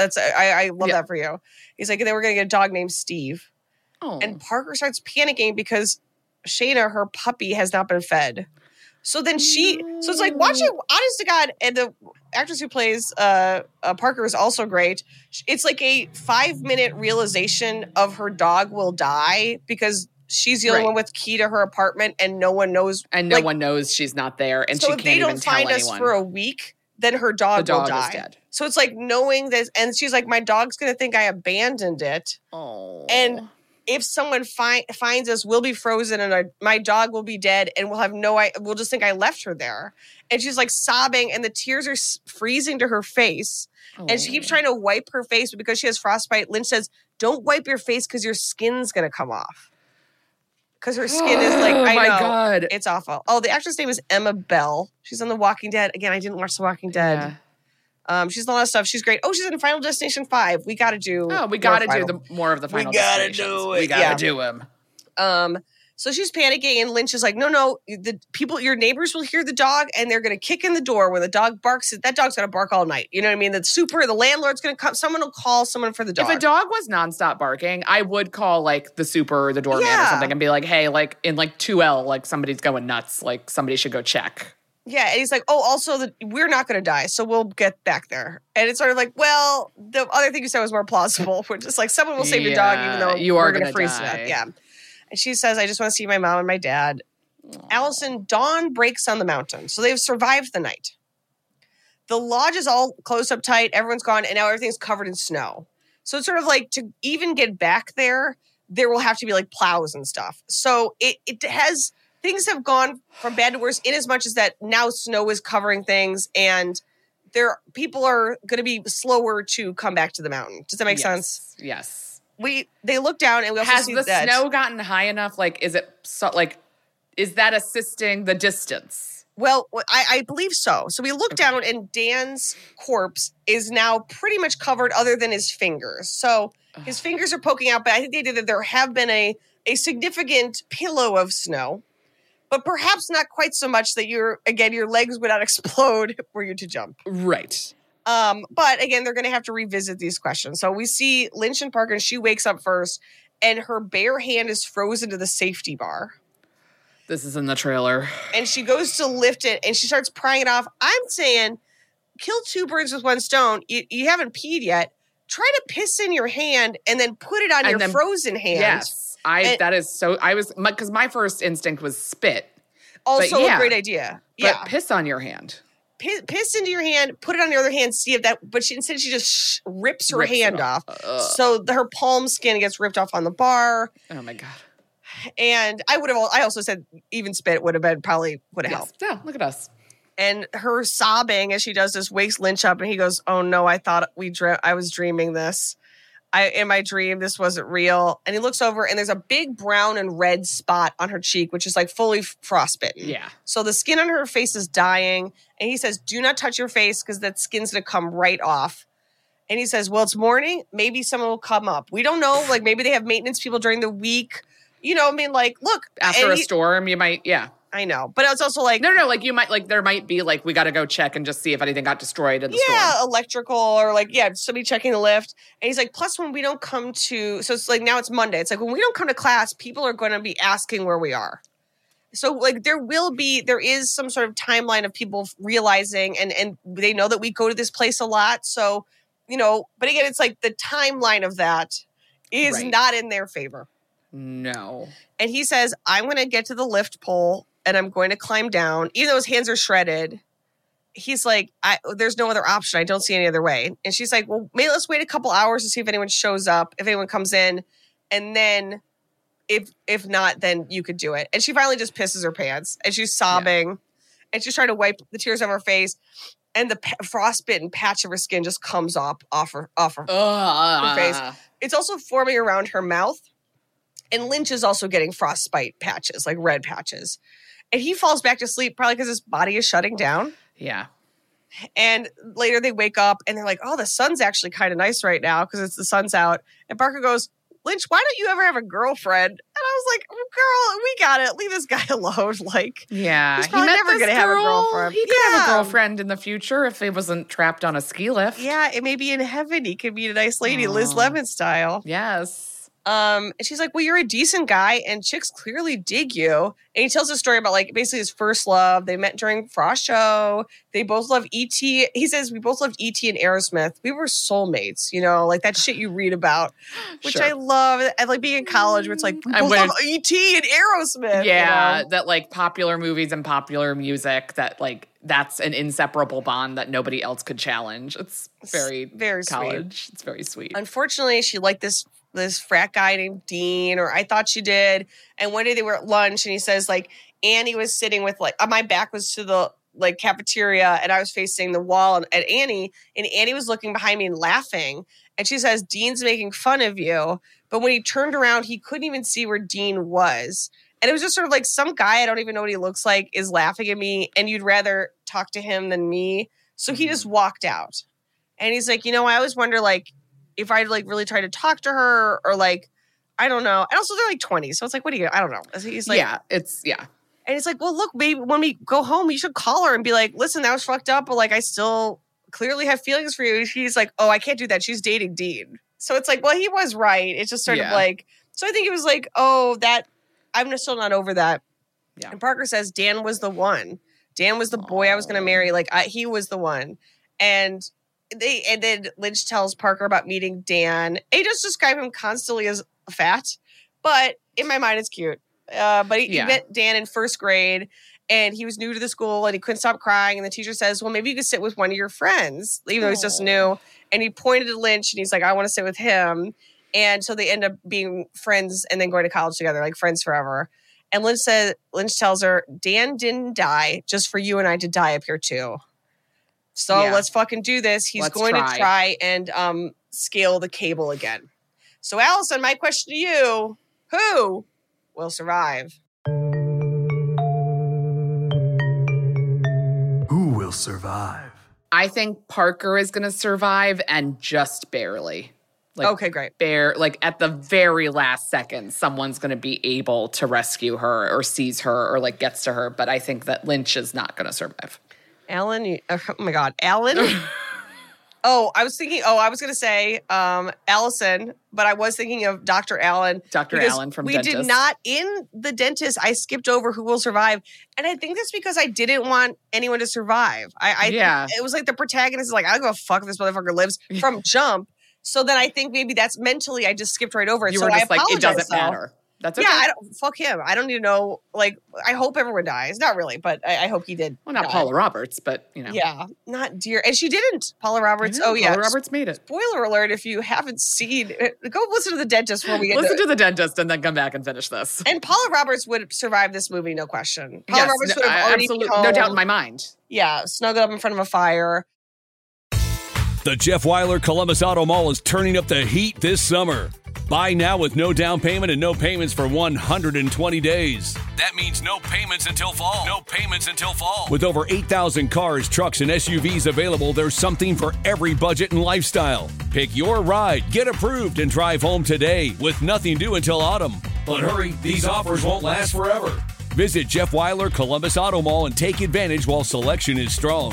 I love that for you. He's like, and then we're going to get a dog named Steve. Oh. And Parker starts panicking because Shayna, her puppy, has not been fed. So then so it's like watching, honest to God, and the actress who plays Parker is also great. It's like a 5-minute realization of her dog will die because she's the only one with key to her apartment, and no one knows. And no one knows she's not there, and so she can't even tell anyone. So if they don't find us for a week, then her dog will die. Is dead. So it's like knowing this, and she's like, my dog's going to think I abandoned it. Oh. And if someone finds us, we'll be frozen, and my dog will be dead, and we'll just think I left her there. And she's like sobbing, and the tears are freezing to her face. Oh. And she keeps trying to wipe her face, but because she has frostbite, Lynch says, "Don't wipe your face because your skin's going to come off." Because her skin is like, I know. God. It's awful. Oh, the actress name is Emma Bell. She's on The Walking Dead. Again, I didn't watch The Walking Dead. Yeah. She's in a lot of stuff. She's great. Oh, she's in Final Destination 5. We got to do. Oh, we got to do more of the Final Destinations. We got to do it. We got to do them. So she's panicking, and Lynch is like, no, your neighbors will hear the dog, and they're going to kick in the door when the dog barks. That dog's going to bark all night. You know what I mean? The landlord's going to come. Someone will call someone for the dog. If a dog was nonstop barking, I would call like the super or the doorman or something and be like, hey, like in like 2L, like somebody's going nuts. Like somebody should go check. Yeah, and he's like, oh, also, we're not going to die, so we'll get back there. And it's sort of like, well, the other thing you said was more plausible. We're just like, someone will save your dog even though we're going to freeze to death. Yeah. And she says, I just want to see my mom and my dad. Aww. Allison, dawn breaks on the mountain. So they've survived the night. The lodge is all closed up tight. Everyone's gone. And now everything's covered in snow. So it's sort of like to even get back there will have to be like plows and stuff. So things have gone from bad to worse in as much as that now snow is covering things. And people are going to be slower to come back to the mountain. Does that make sense? Yes. They look down and we also see that. Has the snow gotten high enough? Like, is that assisting the distance? Well, I believe so. So we look down and Dan's corpse is now pretty much covered other than his fingers. So his fingers are poking out, but I think there have been a a significant pillow of snow, but perhaps not quite so much that your legs would not explode were you to jump. Right. But again, they're going to have to revisit these questions. So we see Lynch and Parker, and she wakes up first, and her bare hand is frozen to the safety bar. This is in the trailer. And she goes to lift it, and she starts prying it off. I'm saying, kill two birds with one stone. You haven't peed yet. Try to piss in your hand and then put it on your frozen hand. Yes. Because my first instinct was spit. Also a great idea. But piss on your hand. Piss into your hand, put it on your other hand, see if that, but instead she just rips her hand off. So her palm skin gets ripped off on the bar. Oh my God. And I also said even spit would have helped. Yeah, look at us. And her sobbing as she does this wakes Lynch up, and he goes, "Oh no, I thought I was dreaming this. In my dream, this wasn't real." And he looks over, and there's a big brown and red spot on her cheek, which is like fully frostbitten. Yeah. So the skin on her face is dying. And he says, "Do not touch your face because that skin's going to come right off." And he says, "Well, it's morning. Maybe someone will come up. We don't know. Like maybe they have maintenance people during the week. You know, I mean, like, look. After a storm, you might, I know. But it's also like... No, like you might, like there might be like, we got to go check and just see if anything got destroyed in the storm. Yeah, electrical or like, somebody checking the lift. And he's like, plus when we don't come to... So it's like, now it's Monday. It's like, when we don't come to class, people are going to be asking where we are. So like there is some sort of timeline of people realizing and they know that we go to this place a lot. So, you know, but again, it's like the timeline of that is not in their favor. No. And he says, "I'm going to get to the lift pole and I'm going to climb down." Even though his hands are shredded, he's like, there's no other option. I don't see any other way. And she's like, "Well, maybe let's wait a couple hours to see if anyone shows up, if anyone comes in. And then if not, then you could do it." And she finally just pisses her pants and she's sobbing and she's trying to wipe the tears off her face. And the frostbitten patch of her skin just comes off her face. It's also forming around her mouth. And Lynch is also getting frostbite patches, like red patches. And he falls back to sleep, probably because his body is shutting down. Yeah. And later they wake up and they're like, "Oh, the sun's actually kind of nice right now because the sun's out." And Parker goes, "Lynch, why don't you ever have a girlfriend?" And I was like, "Girl, we got it. Leave this guy alone." Like, he's probably never going to have a girlfriend. He could have a girlfriend in the future if he wasn't trapped on a ski lift. Yeah, it may be in heaven. He could meet a nice lady, Liz Lemon style. Yes. And she's like, "Well, you're a decent guy and chicks clearly dig you." And he tells a story about like basically his first love. They met during Frost Show. They both love E.T. He says, "We both loved E.T. and Aerosmith. We were soulmates," you know, like that shit you read about, which I love. And like being in college where it's like, we both love E.T. and Aerosmith. Yeah, you know? that like popular movies and popular music that like that's an inseparable bond that nobody else could challenge. It's very college. Sweet. It's very sweet. Unfortunately, she liked this frat guy named Dean, or I thought she did. And one day they were at lunch and he says like Annie was sitting with like my back was to the like cafeteria and I was facing the wall at Annie, and Annie was looking behind me and laughing. And she says, "Dean's making fun of you." But when he turned around, he couldn't even see where Dean was. And it was just sort of like some guy, I don't even know what he looks like, is laughing at me and you'd rather talk to him than me. So he just walked out. And he's like, "You know, I always wonder like if I'd like really try to talk to her or like, I don't know." And also they're like 20. So it's like, what do you, I don't know. He's like, And it's like, "Well, look, maybe when we go home, you should call her and be like, listen, that was fucked up. But like, I still clearly have feelings for you." And she's like, "Oh, I can't do that. She's dating Dean." So it's like, well, he was right. It's just sort of like, so I think it was like, oh, that I'm still not over that. Yeah. And Parker says, Dan was the one. Dan was the boy I was going to marry. Like he was the one. And then Lynch tells Parker about meeting Dan. He does describe him constantly as fat, but in my mind, it's cute. But he met Dan in first grade, and he was new to the school, and he couldn't stop crying. And the teacher says, "Well, maybe you could sit with one of your friends," even though he's just new. And he pointed to Lynch, and he's like, "I want to sit with him." And so they end up being friends and then going to college together, like friends forever. And Lynch tells her, "Dan didn't die just for you and I to die up here too. So let's fucking do this." He's going to try and scale the cable again. So Allison, my question to you, who will survive? Who will survive? I think Parker is going to survive, and just barely. Like, okay, great. At the very last second, someone's going to be able to rescue her or seize her or like gets to her. But I think that Lynch is not going to survive. Alan, oh my God, Alan. I was going to say Allison, but I was thinking of Dr. Allen. Dr. Allen from Dentist. We did not, in The Dentist, I skipped over Who Will Survive. And I think that's because I didn't want anyone to survive. It was like the protagonist is like, I don't give a fuck if this motherfucker lives from jump. So then I think maybe that's mentally, I just skipped right over it. You were just like, it doesn't matter. That's okay. Yeah, fuck him. I don't need to know. Like, I hope everyone dies. Not really, but I hope he did. Well, not die. Paula Roberts, but you know. Yeah, not dear. And she didn't. Paula Roberts. Oh yeah, Paula Roberts made it. Spoiler alert! If you haven't seen, go listen to The Dentist before we get listen to The Dentist and then come back and finish this. And Paula Roberts would survive this movie, no question. Paula Roberts would have already absolutely, no doubt in my mind. Yeah, snuggled up in front of a fire. The Jeff Weiler Columbus Auto Mall is turning up the heat this summer. Buy now with no down payment and no payments for 120 days. That means no payments until fall. No payments until fall. With over 8,000 cars, trucks, and SUVs available, there's something for every budget and lifestyle. Pick your ride, get approved, and drive home today with nothing due until autumn. But hurry, these offers won't last forever. Visit Jeff Weiler Columbus Auto Mall and take advantage while selection is strong.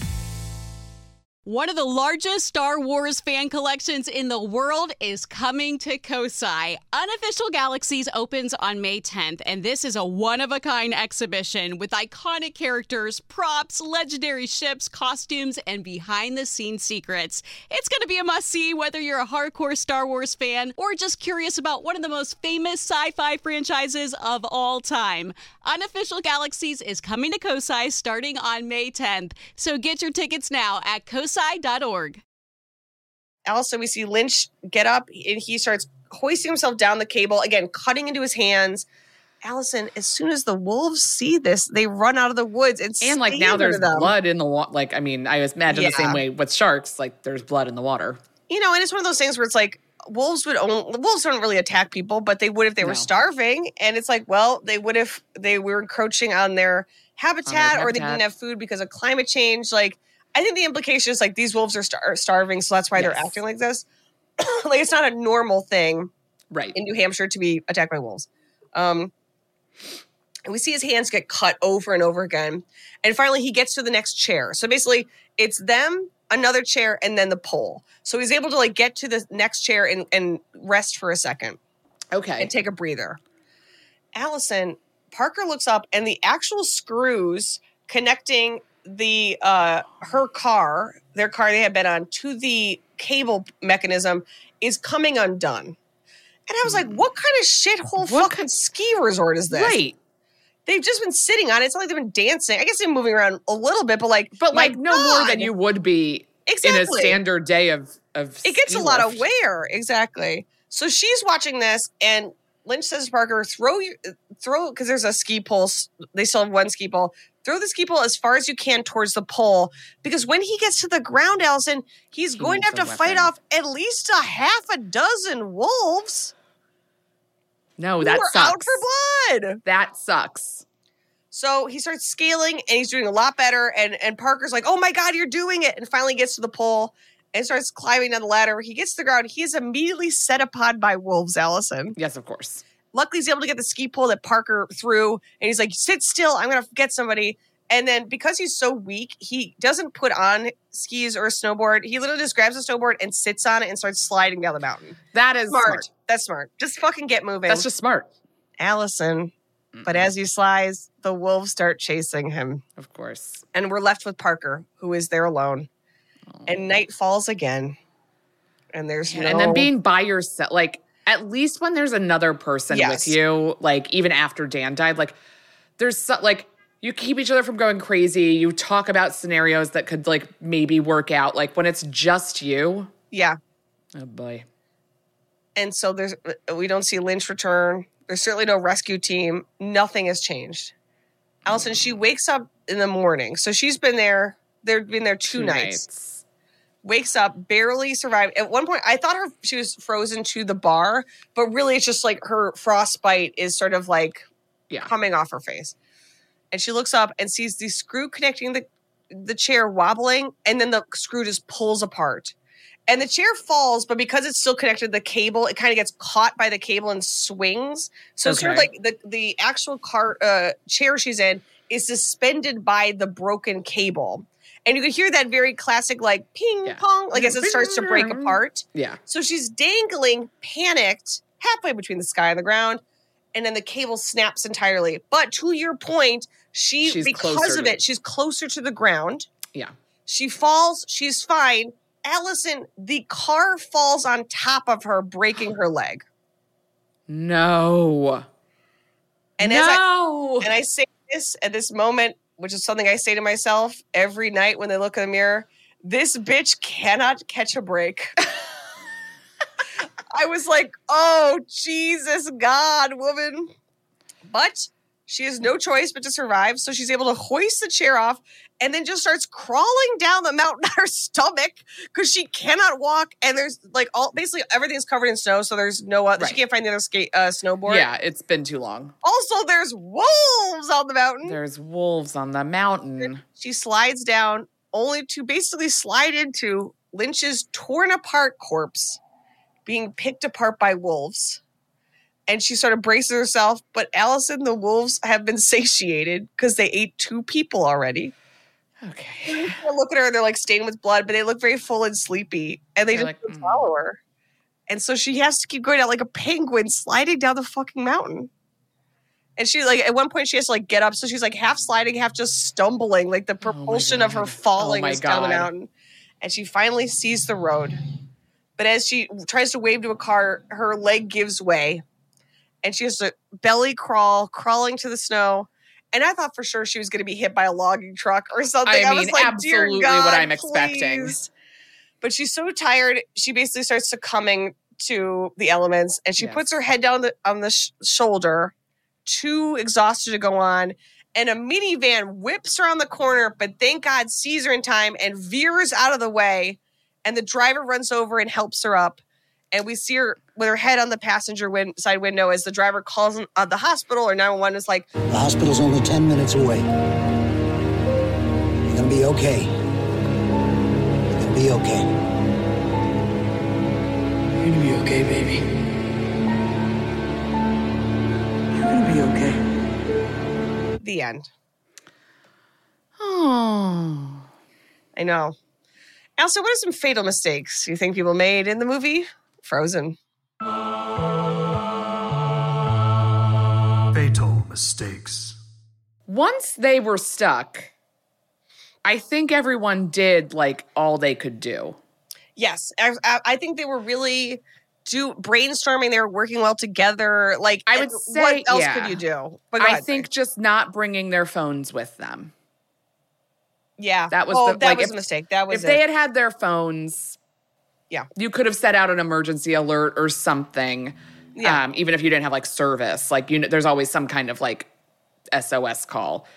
One of the largest Star Wars fan collections in the world is coming to Kosai. Unofficial Galaxies opens on May 10th, and this is a one-of-a-kind exhibition with iconic characters, props, legendary ships, costumes, and behind-the-scenes secrets. It's going to be a must-see whether you're a hardcore Star Wars fan or just curious about one of the most famous sci-fi franchises of all time. Unofficial Galaxies is coming to Kosai starting on May 10th, so get your tickets now at kosai.org. Also, we see Lynch get up and he starts hoisting himself down the cable, again, cutting into his hands. Allison, as soon as the wolves see this, they run out of the woods and like now there's blood in the water. Like, I mean, I imagine the same way with sharks, like there's blood in the water. You know, and it's one of those things where it's like, wolves don't really attack people, but they would if they were starving. And it's like, well, they would if they were encroaching on their habitat or they didn't have food because of climate change. Like, I think the implication is like these wolves are starving, so that's why they're acting like this. Like, it's not a normal thing, right, in New Hampshire to be attacked by wolves. And we see his hands get cut over and over again. And finally, he gets to the next chair. So basically, it's them, another chair, and then the pole. So he's able to like get to the next chair and rest for a second. Okay. And take a breather. Allison, Parker looks up and the actual screws connecting their car they had been on, to the cable mechanism is coming undone. And I was like, what kind of shithole fucking ski resort is this? Right. They've just been sitting on it. It's not like they've been dancing. I guess they've been moving around a little bit, but no more than you would be in a standard day of it gets a lot of wear. Exactly. So she's watching this, and Lynch says to Parker, throw, because there's a ski pole. They still have one ski pole. Throw the ski pole as far as you can towards the pole, because when he gets to the ground, Allison, he's going to have to fight off at least a half a dozen wolves. No, that sucks. Out for blood. That sucks. So he starts scaling, and he's doing a lot better. And Parker's like, oh my God, you're doing it. And finally gets to the pole and starts climbing down the ladder. He gets to the ground. He is immediately set upon by wolves, Allison. Yes, of course. Luckily, he's able to get the ski pole that Parker threw. And he's like, sit still. I'm going to get somebody. And then because he's so weak, he doesn't put on skis or a snowboard. He literally just grabs a snowboard and sits on it and starts sliding down the mountain. That is smart. That's smart. Just fucking get moving. That's just smart. Allison. But as he slides, the wolves start chasing him. Of course. And we're left with Parker, who is there alone. Oh. And night falls again. And there's And then being by yourself, like, at least when there's another person with you, like, even after Dan died, like, there's, like, you keep each other from going crazy. You talk about scenarios that could, like, maybe work out. Like, when it's just you. Yeah. Oh, boy. And so we don't see Lynch return. There's certainly no rescue team. Nothing has changed. Allison, she wakes up in the morning. So she's been there. They've been there two nights. Wakes up, barely survived. At one point, I thought she was frozen to the bar, but really it's just like her frostbite is sort of like coming off her face. And she looks up and sees the screw connecting the chair wobbling, and then the screw just pulls apart. And the chair falls, but because it's still connected to the cable, it kind of gets caught by the cable and swings. So it's sort of like the actual chair she's in is suspended by the broken cable. And you can hear that very classic, like, ping, pong, like as it starts to break apart. Yeah. So she's dangling, panicked, halfway between the sky and the ground, and then the cable snaps entirely. But to your point, because of it, she's closer to the ground. Yeah. She falls. She's fine. Allison, the car falls on top of her, breaking her leg. No. And I say this at this moment, which is something I say to myself every night when they look in the mirror, this bitch cannot catch a break. I was like, oh, Jesus, God, woman. But she has no choice but to survive, so she's able to hoist the chair off and then just starts crawling down the mountain on her stomach because she cannot walk. And there's like basically everything's covered in snow, so there's no other. Right. She can't find the other snowboard. Yeah, it's been too long. Also, there's wolves on the mountain. There's wolves on the mountain. She slides down only to basically slide into Lynch's torn apart corpse being picked apart by wolves. And she sort of braces herself, but Allison, the wolves have been satiated because they ate 2 people already. Okay. I look at her, they're like stained with blood, but they look very full and sleepy. And they just follow her. And so she has to keep going out like a penguin sliding down the fucking mountain. And she like, at one point she has to like get up. So she's like half sliding, half just stumbling, like the propulsion of her falling is down the mountain. And she finally sees the road. But as she tries to wave to a car, her leg gives way. And she has to belly crawling to the snow. And I thought for sure she was going to be hit by a logging truck or something. I was like, absolutely dear God, what I'm please. expecting. But she's so tired, she basically starts succumbing to the elements. And she puts her head down on the shoulder, too exhausted to go on. And a minivan whips around the corner, but thank God sees her in time and veers out of the way. And the driver runs over and helps her up. And we see her with her head on the passenger side window as the driver calls the hospital or 911 is like, the hospital's only 10 minutes away. You're going to be okay. You're going to be okay. You're going to be okay, baby. You're going to be okay. The end. Oh. I know. Elsa, what are some fatal mistakes you think people made in the movie Frozen? Fatal mistakes. Once they were stuck, I think everyone did like all they could do. Yes. I think they were really brainstorming. They were working well together. Like, I would say, what else could you do? But I think just not bringing their phones with them. Yeah. That was a mistake. That was if they had their phones, you could have set out an emergency alert or something. Yeah. Even if you didn't have like service, like there's always some kind of like SOS call.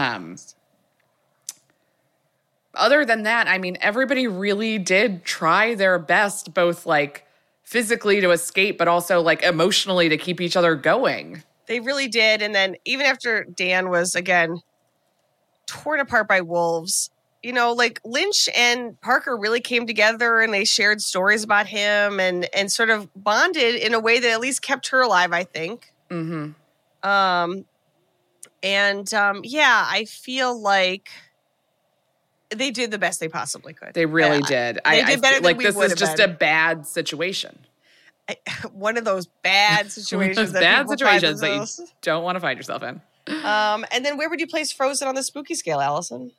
Other than that, I mean, everybody really did try their best, both like physically to escape, but also like emotionally to keep each other going. They really did. And then even after Dan was again torn apart by wolves, like Lynch and Parker really came together and they shared stories about him and sort of bonded in a way that at least kept her alive, I think. Mm-hmm. I feel like they did the best they possibly could. They really did. They did better than we this would is just been. A bad situation. One of those bad situations that you don't want to find yourself in. And then where would you place Frozen on the spooky scale, Allison?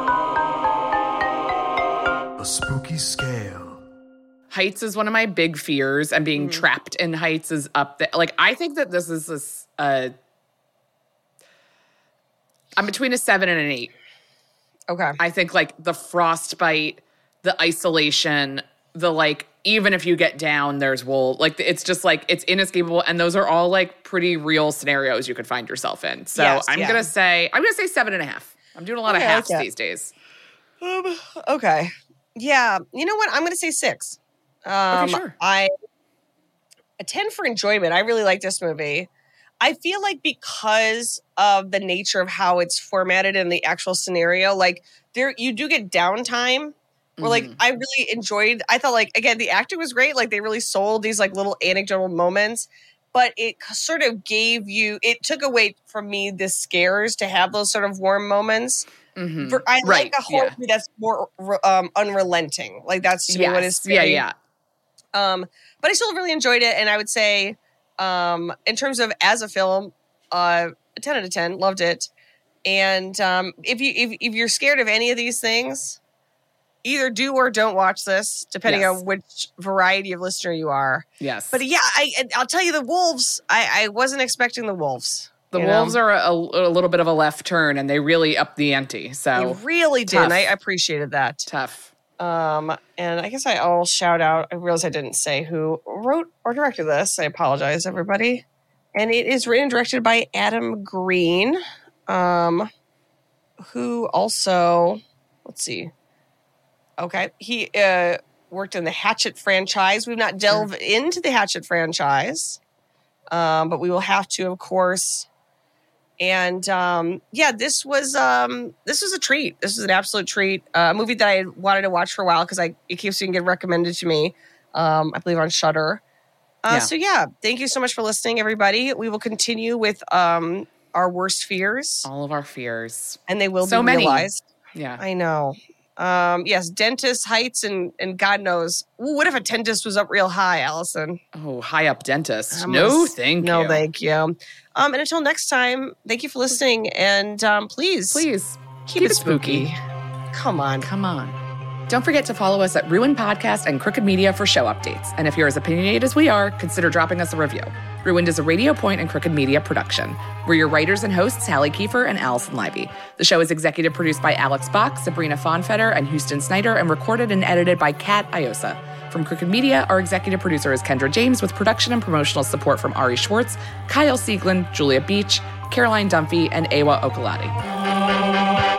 A spooky scale. Heights is one of my big fears, and being trapped in heights is up there. Like, I think that this is I'm between a 7 and an 8. Okay. I think like the frostbite, the isolation, the like, even if you get down, there's wolves. Like, it's just like, it's inescapable. And those are all like pretty real scenarios you could find yourself in. So I'm going to say 7.5. I'm doing a lot of halves these days. Okay. Yeah. You know what? I'm going to say 6. Okay, sure. A 10 for enjoyment. I really like this movie. I feel like because of the nature of how it's formatted in the actual scenario, like you do get downtime, where like I really enjoyed. I thought like again the acting was great. Like they really sold these like little anecdotal moments, but it sort of it took away from me the scares to have those sort of warm moments. I like a horror movie that's more unrelenting. Like that's to me what is scary. Yeah. But I still really enjoyed it, and I would say, in terms of as a film, 10 out of 10, loved it. And if you're scared of any of these things, either do or don't watch this, depending on which variety of listener you are. Yes. But yeah, I'll tell you, the wolves. I wasn't expecting the wolves. The wolves are a little bit of a left turn, and they really upped the ante. So they really did. And I appreciated that. Tough. And I guess I'll shout out. I realized I didn't say who wrote or directed this. I apologize, everybody. And it is written and directed by Adam Green, who also, let's see. Okay, he worked in the Hatchet franchise. We've not delved into the Hatchet franchise, but we will have to, of course. And this was a treat. This was an absolute treat. A movie that I wanted to watch for a while because it keeps getting recommended to me. I believe on Shudder. So thank you so much for listening, everybody. We will continue with our worst fears. All of our fears, and they will be realized. Yeah, I know. Yes, dentist heights and God knows. What if a dentist was up real high, Allison? Oh, high up dentist. Thank you. No, thank you. And until next time, thank you for listening. And please keep it spooky. Come on. Don't forget to follow us at Ruin Podcast and Crooked Media for show updates. And if you're as opinionated as we are, consider dropping us a review. Ruined is a Radio Point and Crooked Media production. We're your writers and hosts, Hallie Kiefer and Allison Livey. The show is executive produced by Alex Bach, Sabrina Fonfetter, and Houston Snyder, and recorded and edited by Kat Iosa. From Crooked Media, our executive producer is Kendra James, with production and promotional support from Ari Schwartz, Kyle Sieglin, Julia Beach, Caroline Dunphy, and Ewa Okolati.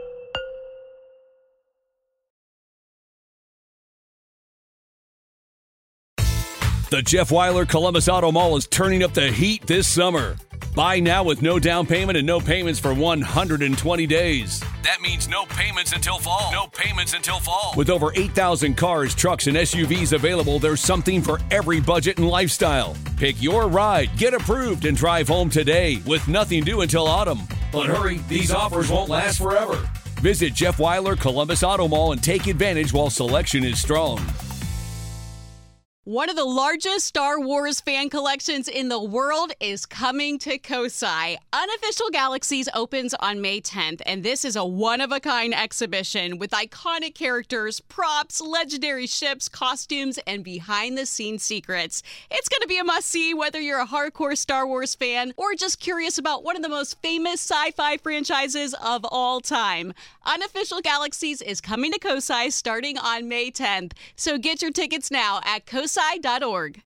The Jeff Weiler Columbus Auto Mall is turning up the heat this summer. Buy now with no down payment and no payments for 120 days. That means no payments until fall. No payments until fall. With over 8,000 cars, trucks, and SUVs available, there's something for every budget and lifestyle. Pick your ride, get approved, and drive home today with nothing due until autumn. But hurry, these offers won't last forever. Visit Jeff Weiler Columbus Auto Mall and take advantage while selection is strong. One of the largest Star Wars fan collections in the world is coming to Kosai. Unofficial Galaxies opens on May 10th, and this is a one-of-a-kind exhibition with iconic characters, props, legendary ships, costumes, and behind-the-scenes secrets. It's going to be a must-see whether you're a hardcore Star Wars fan or just curious about one of the most famous sci-fi franchises of all time. Unofficial Galaxies is coming to Kosai starting on May 10th, so get your tickets now at kosai.org.